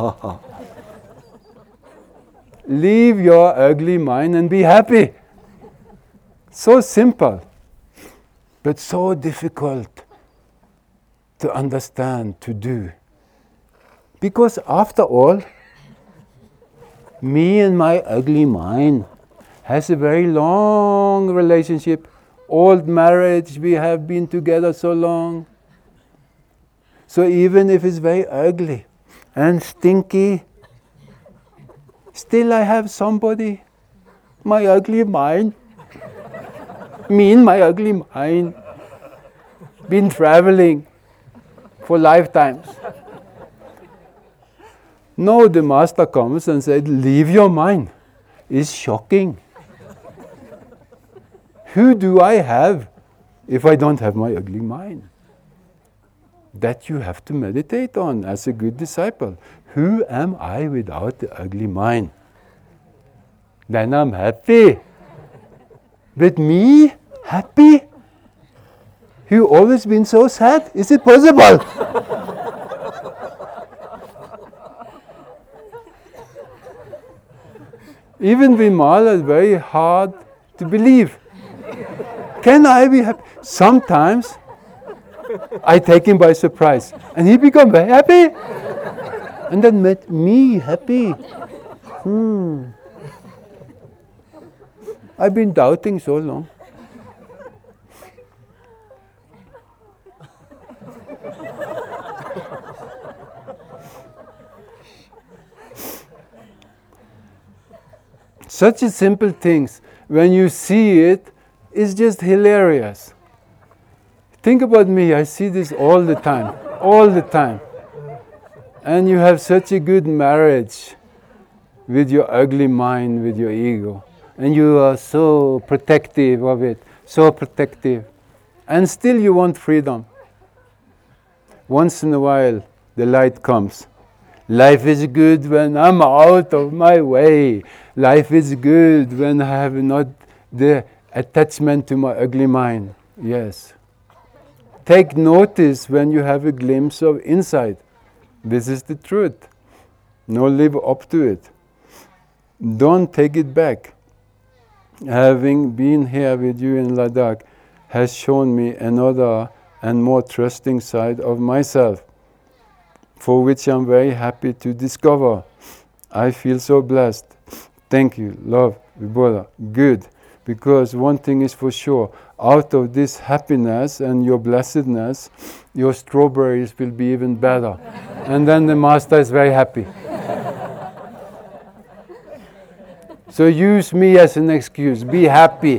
Leave your ugly mind and be happy. So simple, but so difficult to understand, to do. Because after all, me and my ugly mind has a very long relationship. Old marriage, we have been together so long. So even if it's very ugly and stinky, still I have somebody, my ugly mind. Me and my ugly mind. Been traveling for lifetimes. No, the Master comes and said, leave your mind. It's shocking. Who do I have if I don't have my ugly mind? That you have to meditate on as a good disciple. Who am I without the ugly mind? Then I'm happy. But me, happy? You always been so sad? Is it possible? Even Vimala is very hard to believe. Can I be happy? Sometimes I take him by surprise and he becomes very happy. And then met me happy. I've been doubting so long. Such a simple things, when you see it, it's just hilarious. Think about me, I see this all the time, all the time. And you have such a good marriage with your ugly mind, with your ego. And you are so protective of it, so protective. And still you want freedom. Once in a while, the light comes. Life is good when I'm out of my way. Life is good when I have not the attachment to my ugly mind. Yes. Take notice when you have a glimpse of insight. This is the truth. No, live up to it. Don't take it back. Having been here with you in Ladakh has shown me another and more trusting side of myself, for which I'm very happy to discover. I feel so blessed. Thank you, love, Vibhoda. Good. Because one thing is for sure, out of this happiness and your blessedness, your strawberries will be even better. And then the Master is very happy. So use me as an excuse. Be happy.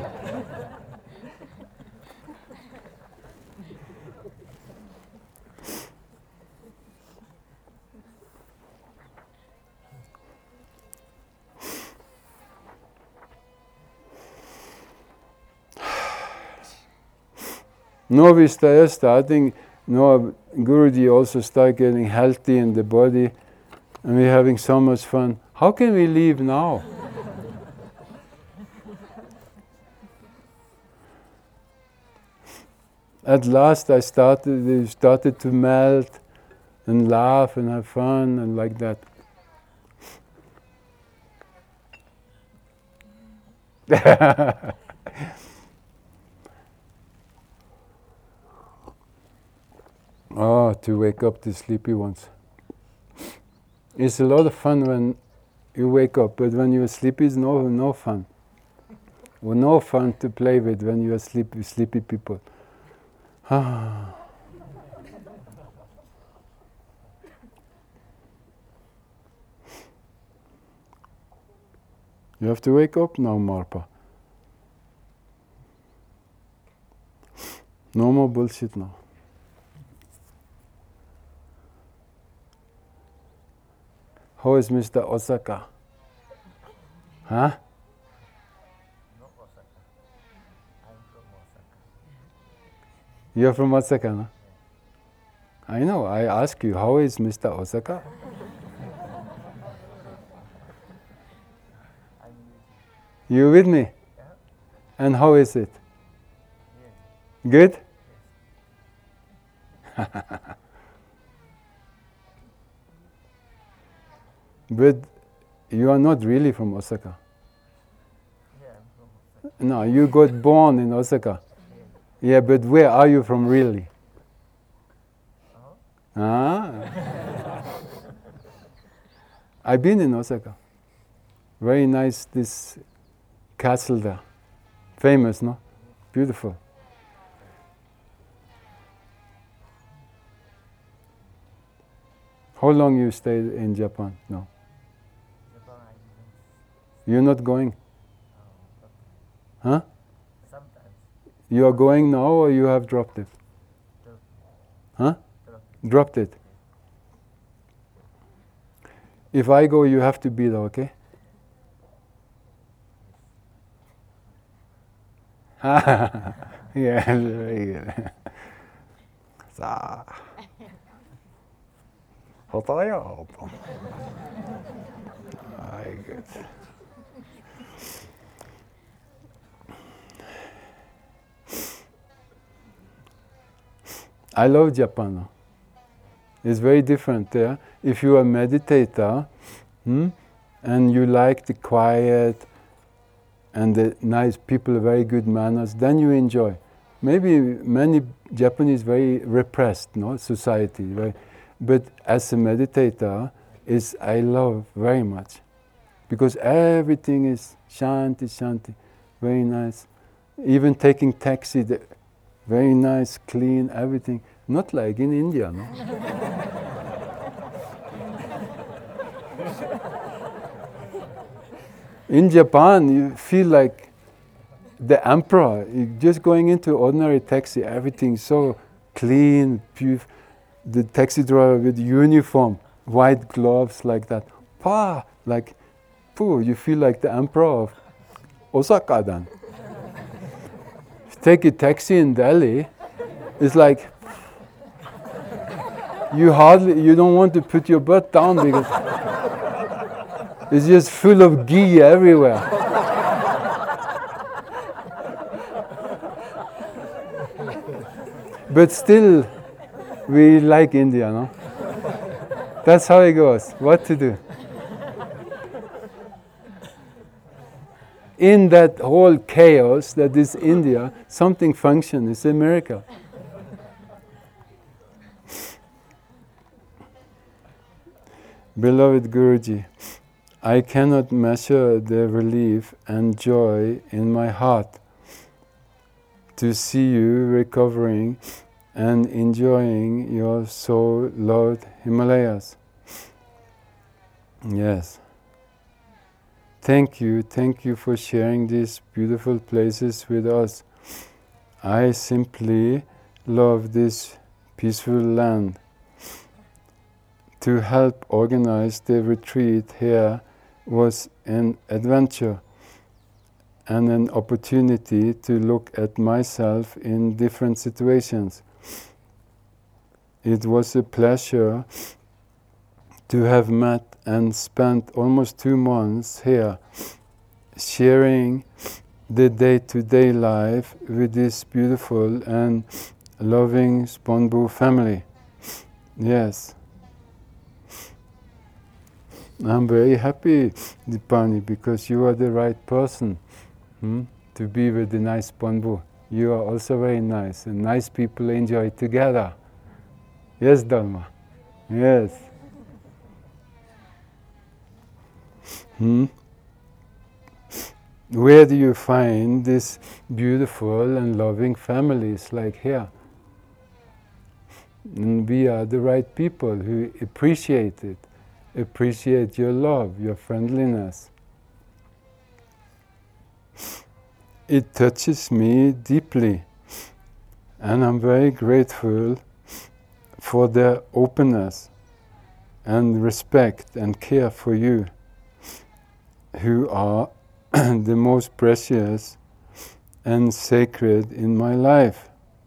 Now we are starting, now Guruji also start getting healthy in the body and we're having so much fun. How can we leave now? At last they started to melt and laugh and have fun and like that. Oh, to wake up the sleepy ones. It's a lot of fun when you wake up, but when you're sleepy, it's no fun. Well, no fun to play with when you are sleepy people. You have to wake up now, Marpa. No more bullshit now. How is Mr. Osaka? Huh? No Osaka. I'm from Osaka. You're from Osaka, no? I know, I ask you, how is Mr. Osaka? I'm with You with me? Yeah. And how is it? Yeah. Good? But you are not really from Osaka. Yeah, I'm from Osaka. No, you got born in Osaka. Yeah. Yeah, but where are you from really? Uh-huh. Ah. I've been in Osaka. Very nice, this castle there. Famous, no? Beautiful. How long you stayed in Japan? No. Japan, I didn't. You're not going? Huh? Sometimes. You are going now or you have dropped it? Huh? Dropped it. If I go, you have to be there, okay? Yeah, very good. 자, 어떠요? Very good. I love Japan. It's very different there. If you are a meditator, and you like the quiet and the nice people, very good manners, then you enjoy. Maybe many Japanese very repressed, no, society, right? But as a meditator, I love very much, because everything is shanti, shanti, very nice. Even taking taxi, very nice, clean, everything. Not like in India, no. In Japan, you feel like the emperor. You're just going into ordinary taxi, everything's so clean, pure. The taxi driver with uniform, white gloves like that. Like, you feel like the emperor of Osaka then. Take a taxi in Delhi, it's like you don't want to put your butt down because it's just full of ghee everywhere. But still, we like India, no? That's how it goes. What to do? In that whole chaos that is India, something functions. It's a miracle. Beloved Guruji, I cannot measure the relief and joy in my heart to see you recovering and enjoying your so-loved Himalayas. Yes. Thank you for sharing these beautiful places with us. I simply love this peaceful land. To help organize the retreat here was an adventure and an opportunity to look at myself in different situations. It was a pleasure to have met and spent almost 2 months here, sharing the day-to-day life with this beautiful and loving Sponbu family. Yes. I'm very happy, Dipani, because you are the right person. To be with the nice Bonbu. You are also very nice, and nice people enjoy together. Yes, Dharma? Yes. Where do you find these beautiful and loving families like here? And we are the right people who appreciate it, appreciate your love, your friendliness. It touches me deeply, and I'm very grateful for their openness and respect and care for you, who are the most precious and sacred in my life.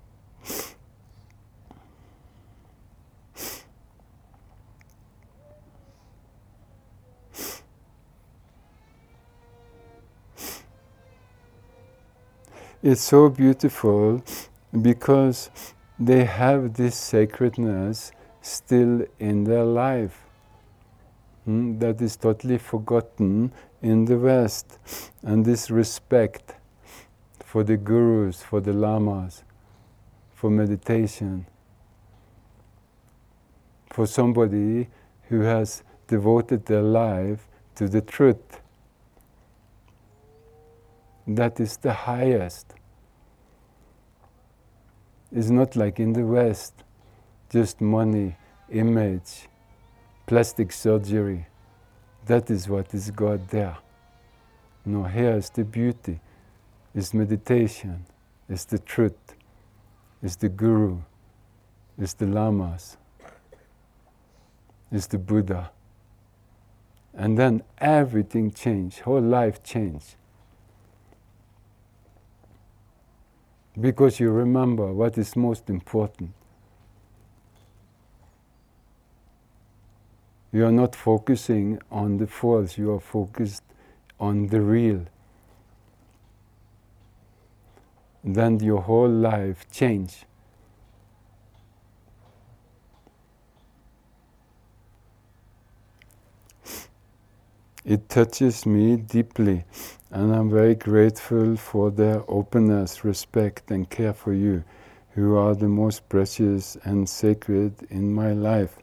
It's so beautiful because they have this sacredness still in their life. That is totally forgotten in the West. And this respect for the gurus, for the lamas, for meditation, for somebody who has devoted their life to the truth. That is the highest. It's not like in the West, just money, image, plastic surgery. That is what is God there. No, here is the beauty, is meditation, is the truth, is the Guru, is the Lamas, is the Buddha. And then everything changed, whole life changed. Because you remember what is most important. You are not focusing on the false, you are focused on the real. Then your whole life changes. It touches me deeply, and I'm very grateful for their openness, respect, and care for you, who are the most precious and sacred in my life.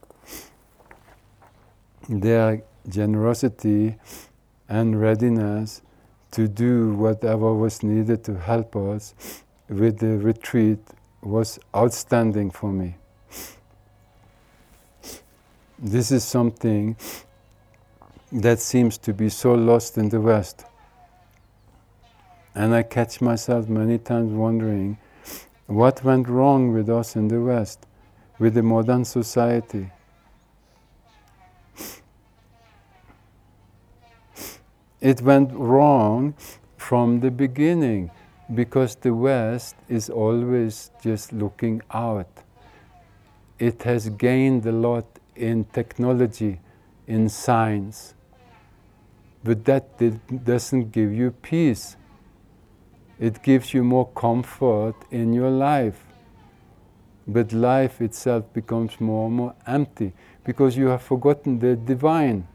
Their generosity and readiness to do whatever was needed to help us with the retreat was outstanding for me. This is something that seems to be so lost in the West. And I catch myself many times wondering, what went wrong with us in the West, with the modern society? It went wrong from the beginning, because the West is always just looking out. It has gained a lot in technology, in science, but that doesn't give you peace. It gives you more comfort in your life, but life itself becomes more and more empty because you have forgotten the divine.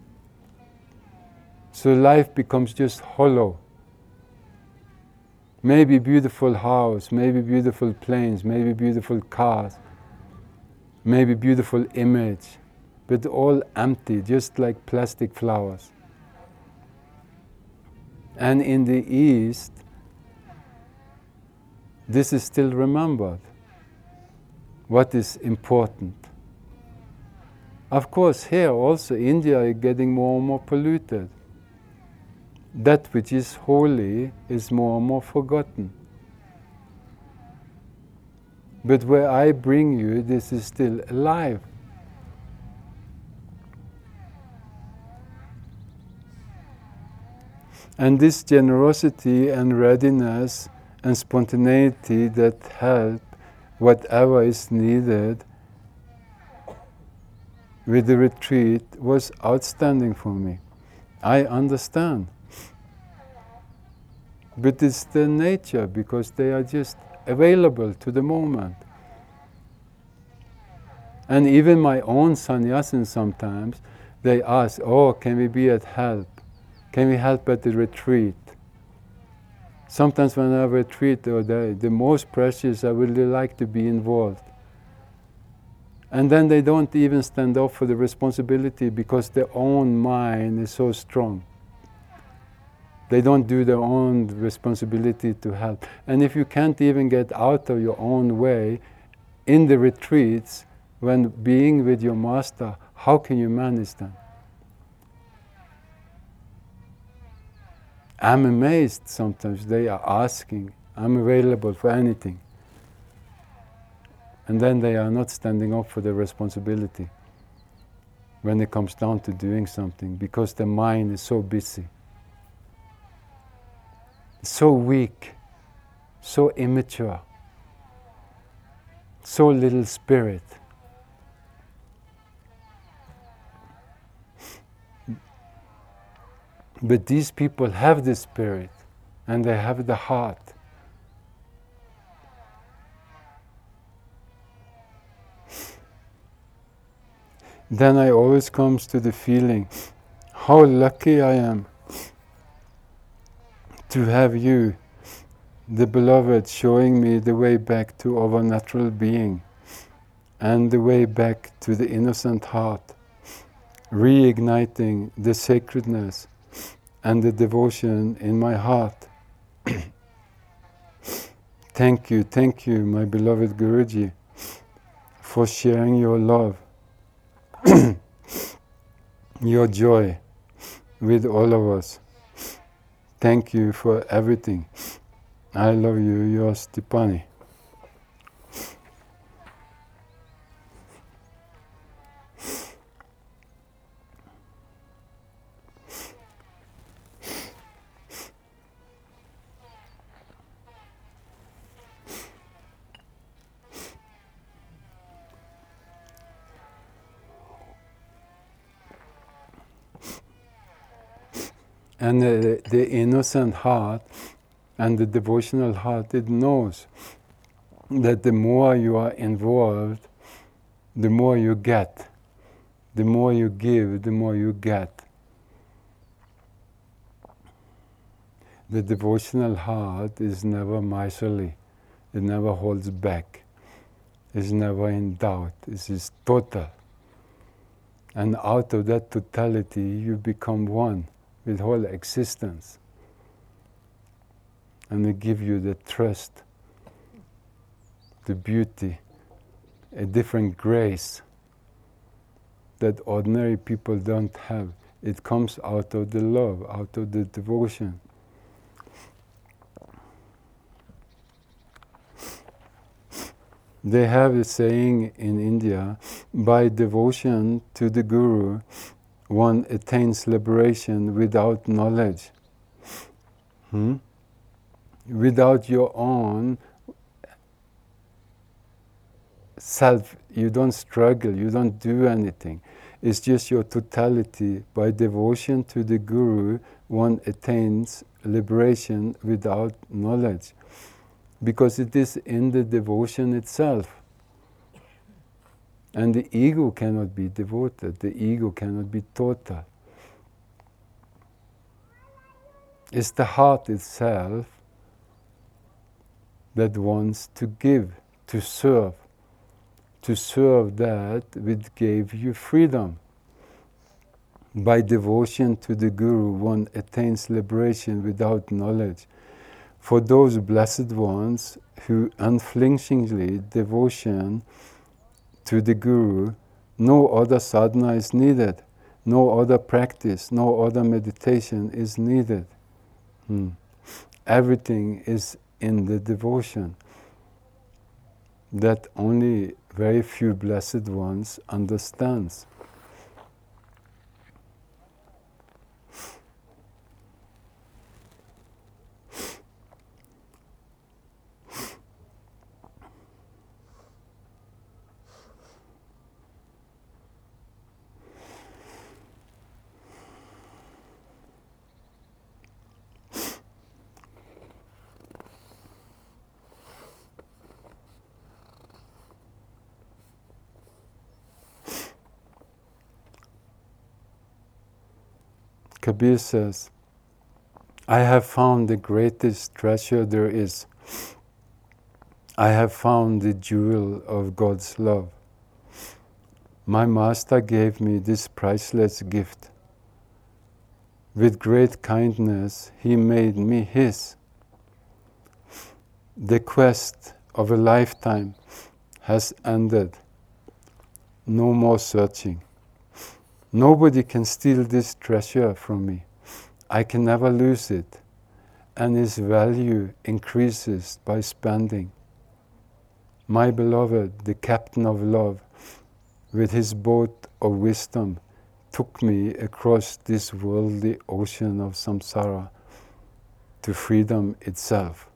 So life becomes just hollow. Maybe beautiful house, maybe beautiful planes, maybe beautiful cars, maybe beautiful image, but all empty, just like plastic flowers. And in the East, this is still remembered. What is important? Of course, here also, India is getting more and more polluted. That which is holy is more and more forgotten. But where I bring you, this is still alive. And this generosity and readiness and spontaneity that help whatever is needed with the retreat was outstanding for me. I understand. But it's their nature, because they are just available to the moment. And even my own sannyasins sometimes, they ask, oh, can we be at help? Can we help at the retreat? Sometimes when I have a retreat or the most precious, I would really like to be involved. And then they don't even stand up for the responsibility because their own mind is so strong. They don't do their own responsibility to help. And if you can't even get out of your own way in the retreats, when being with your master, how can you manage them? I'm amazed sometimes they are asking, I'm available for anything. And then they are not standing up for their responsibility when it comes down to doing something because the mind is so busy, so weak, so immature, so little spirit. But these people have the spirit and they have the heart. Then I always comes to the feeling, how lucky I am to have you, the beloved, showing me the way back to our natural being and the way back to the innocent heart, reigniting the sacredness and the devotion in my heart. Thank you, my beloved Guruji, for sharing your love, your joy with all of us. Thank you for everything. I love you, yours, Tipani. And the innocent heart and the devotional heart, it knows that the more you are involved, the more you get. The more you give, the more you get. The devotional heart is never miserly. It never holds back. It's never in doubt. It is total. And out of that totality, you become one with whole existence. And it gives you the trust, the beauty, a different grace that ordinary people don't have. It comes out of the love, out of the devotion. They have a saying in India, by devotion to the Guru, one attains liberation without knowledge. Without your own self, you don't struggle, you don't do anything. It's just your totality. By devotion to the Guru, one attains liberation without knowledge. Because it is in the devotion itself. And the ego cannot be devoted, the ego cannot be total. It's the heart itself that wants to give, to serve that which gave you freedom. By devotion to the Guru, one attains liberation without knowledge. For those blessed ones who unflinchingly devotion to the Guru, no other sadhana is needed, no other practice, no other meditation is needed. Everything is in the devotion that only very few blessed ones understands. Kabir says, I have found the greatest treasure there is. I have found the jewel of God's love. My Master gave me this priceless gift. With great kindness, He made me His. The quest of a lifetime has ended. No more searching. Nobody can steal this treasure from me. I can never lose it, and its value increases by spending. My beloved, the captain of love, with his boat of wisdom, took me across this worldly ocean of samsara to freedom itself.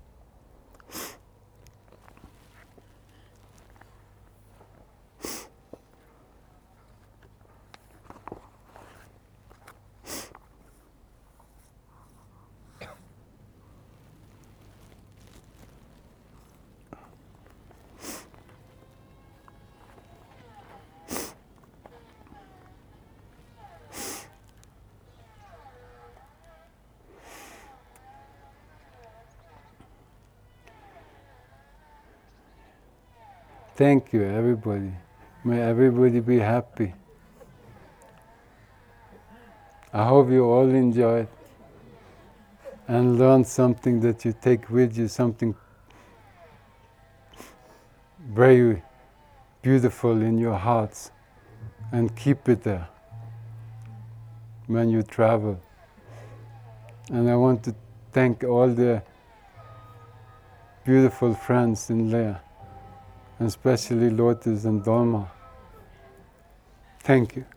Thank you, everybody. May everybody be happy. I hope you all enjoyed and learned something that you take with you, something very beautiful in your hearts, and keep it there when you travel. And I want to thank all the beautiful friends in Lea, especially Lotus and Dolma. Thank you.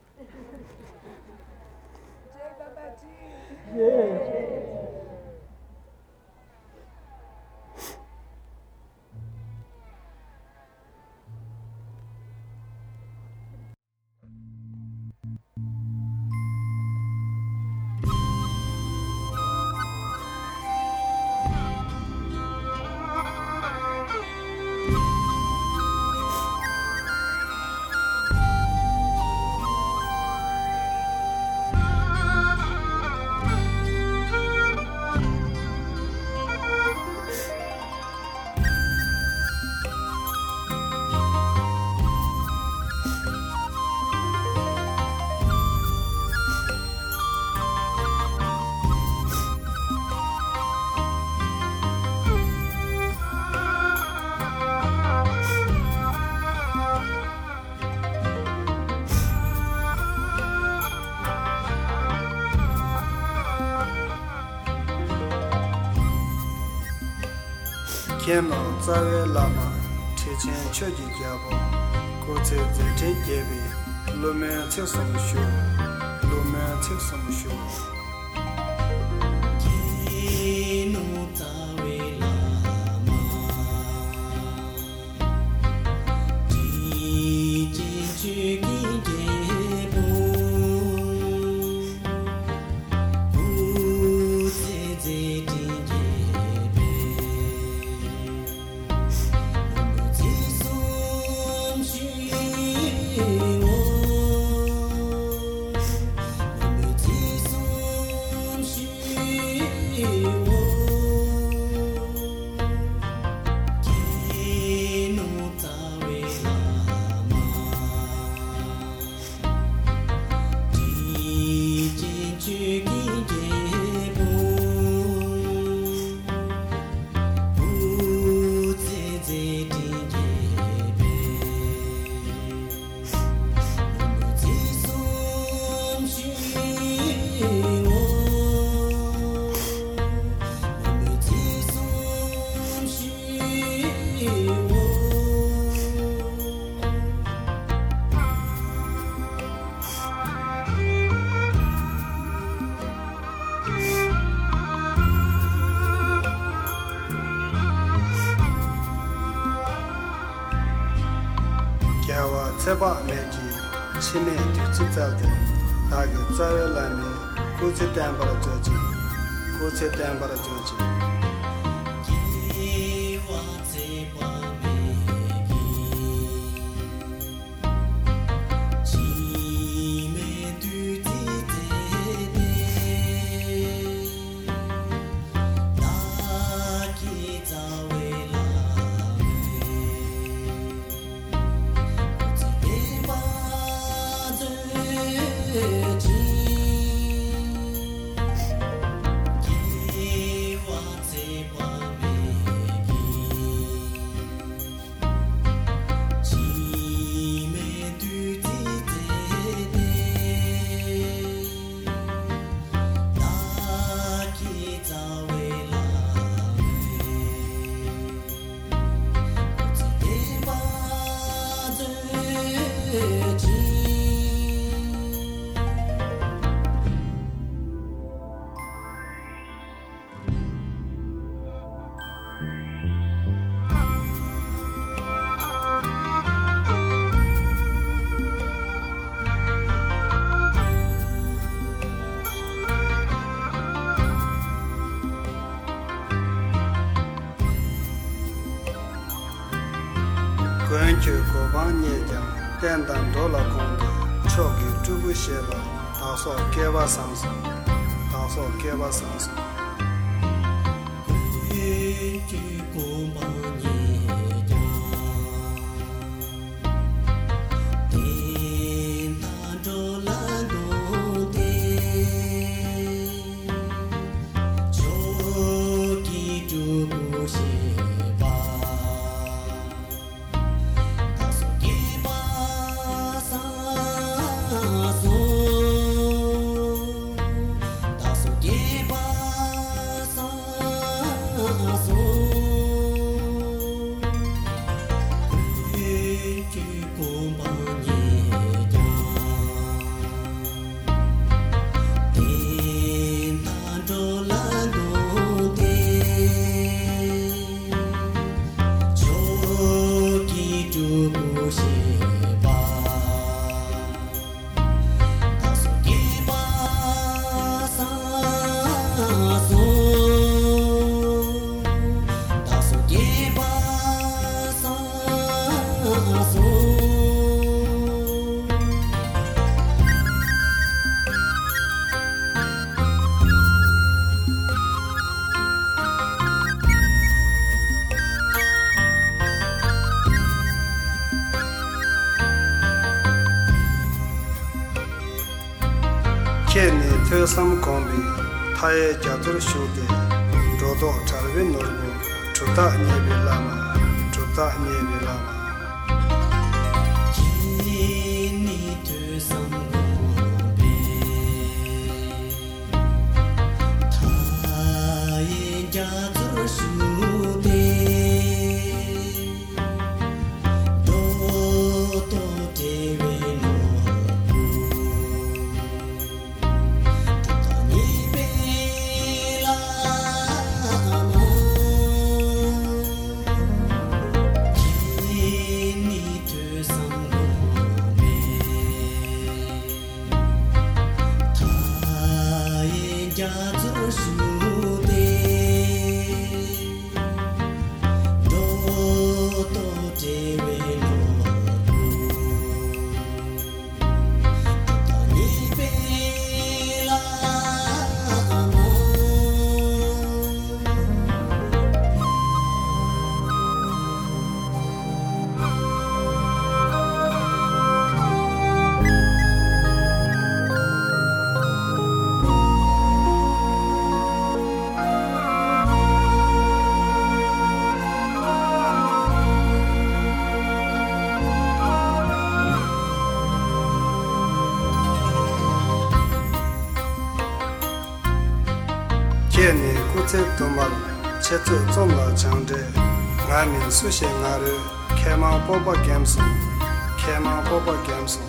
Keno Zawe Lama Techen Choji Jabo Kote Zete Jebe Lume Tesum Shu Lume Tesum Shu Keno Zawe Lama Techen Choji Jebo Kote Zete Seba Meji Chine Digitalde Haga Zawe Lami Kote Dambara Joji Kote Dambara Joji Gwenchu Goban Nyejang, Tendan Dola Konde, Choki Tubu Sheba, Taso Keba Samson, Taso Keba Samson. Kenny Thesam Kombi, Taye Jatur Shude, Dodo Tarvin Norbo, Chuta Nyebi Lama, Chuta Nyebi Lama. Kenny Kutse Tomal, Chetu Zomla Changde, Ngamin Sushe Ngare, Kema Boba Gamson, Kema Boba Gamson.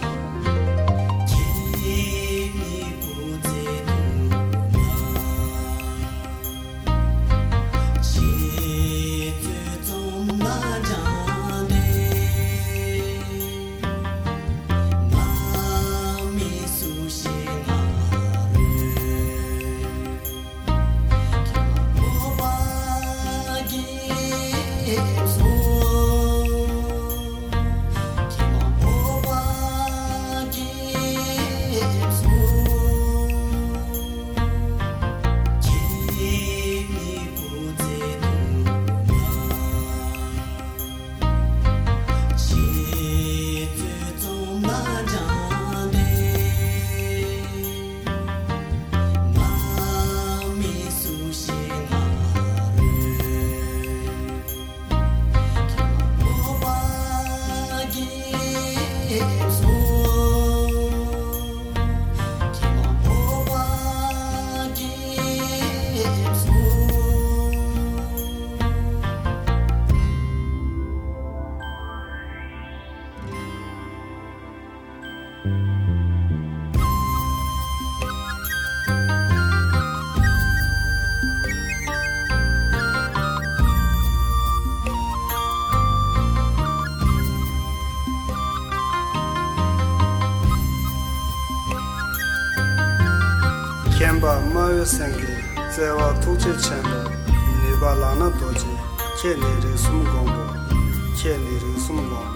Sengi, Zewa Tuche Chendo, Nibalana Doji, Cheniri Sumgombo, Cheniri Sumgombo.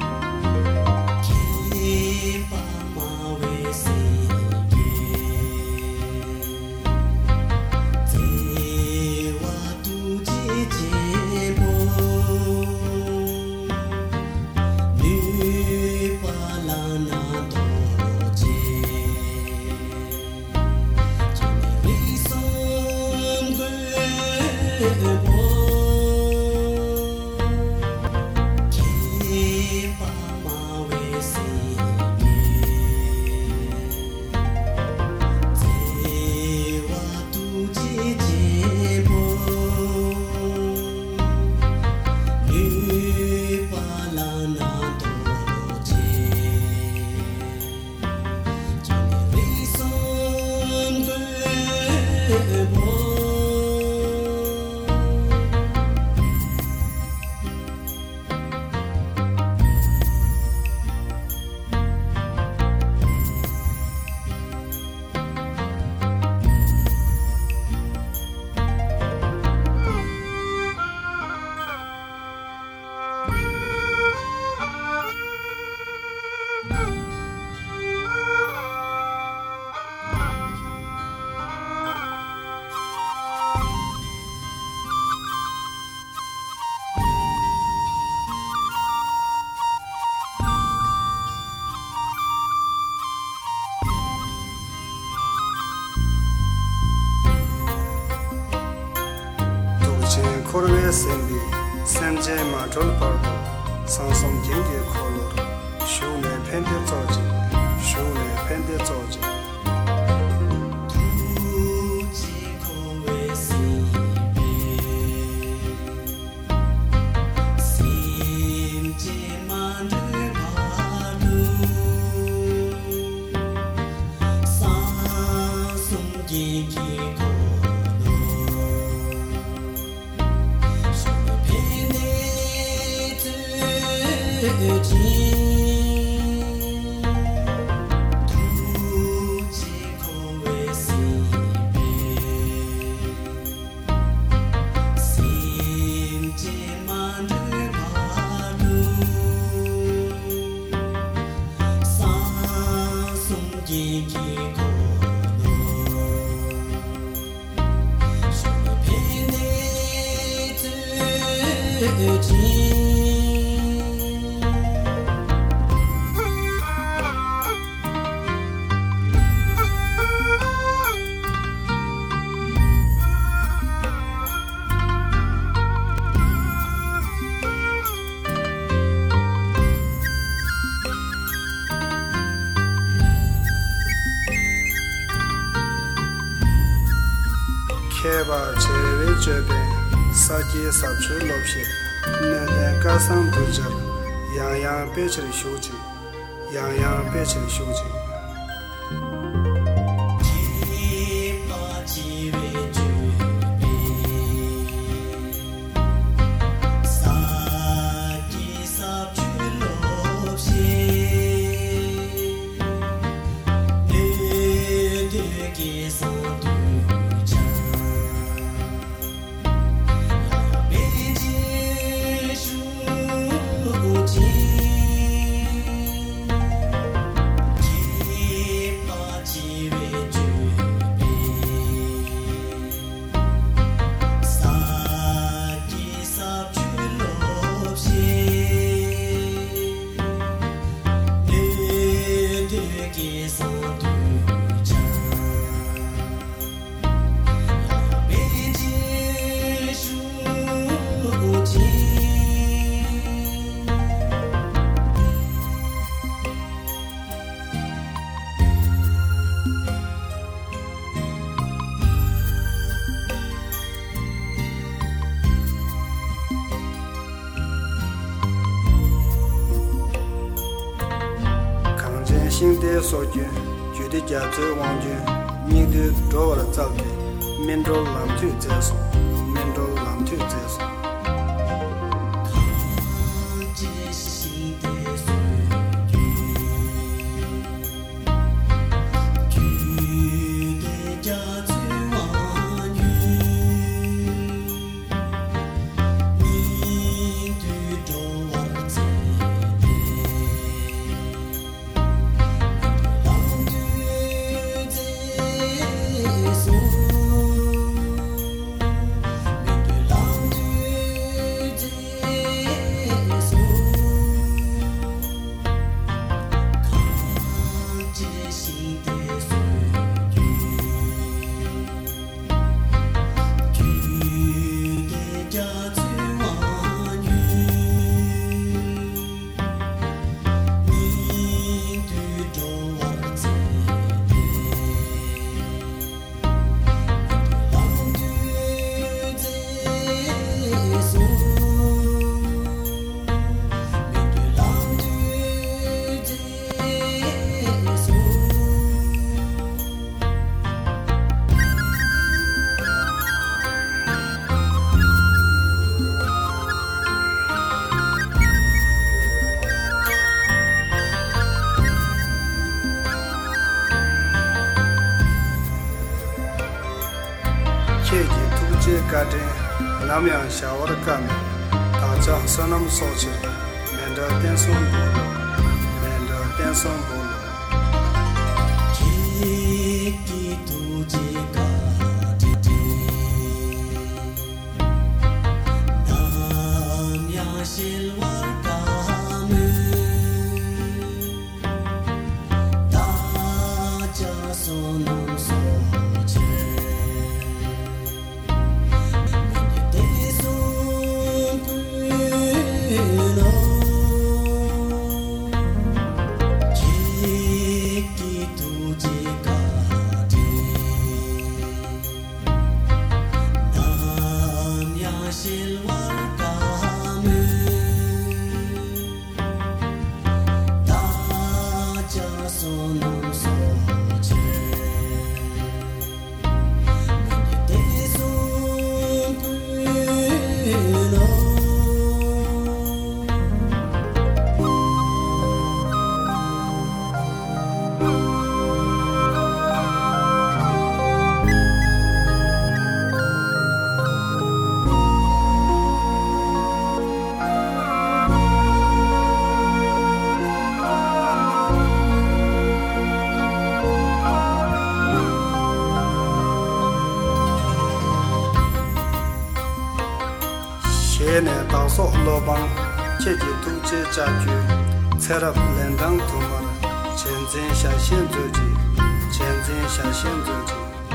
Korwe Sembi, Senje Matrol Pardo, Sansom Jingi Kolor, Shune Pende Toji, Shune Pende Toji. Keba Chewe Jebe, Saki Sapchu Lopshe, Neden Kasam Dujar, Yang Yang Pechri Shuji, Yang Yang Pechri Shuji. Xingde Soju, Judy Jazz Wang Jun, Ningdu Drawer Zalke, Mendro Lam Tu Zeso, Mendro Lam Tu Zeso. Jazz Yamyang shower kame, Taja Sanam Sochi, Menda Denson Bolo, Menda Denson Bolo. So lobang cheji tuche chachu serap lendang tumar chenzen sha shen zoji chenzen sha shen zoji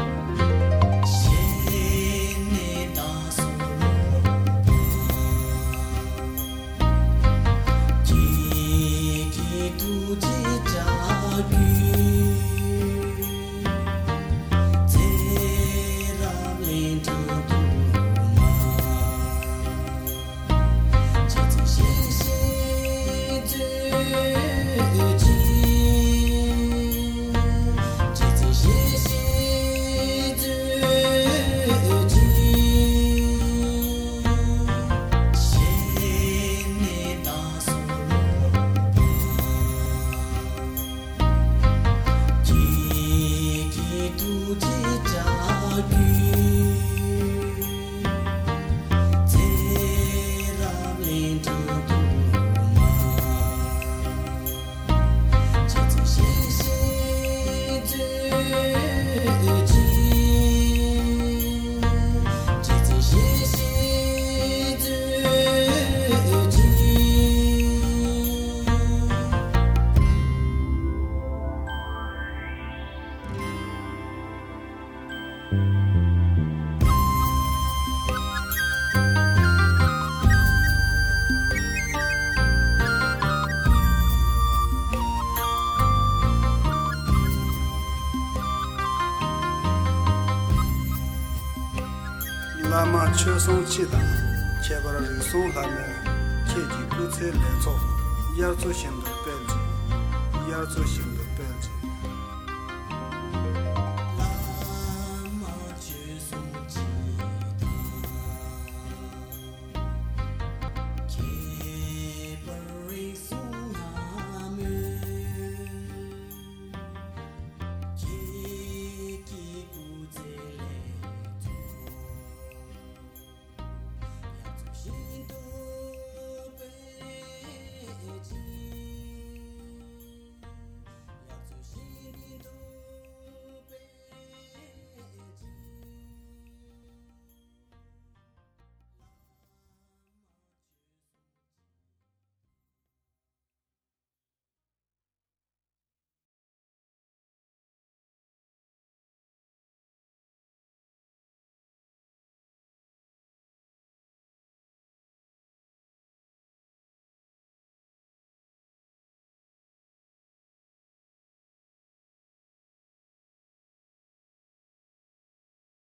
Lama Chosong Chida, Chebara Song Lame, Cheji Gutse Lezo, Yarzo Shindo Belgi, Yarzo Shindo.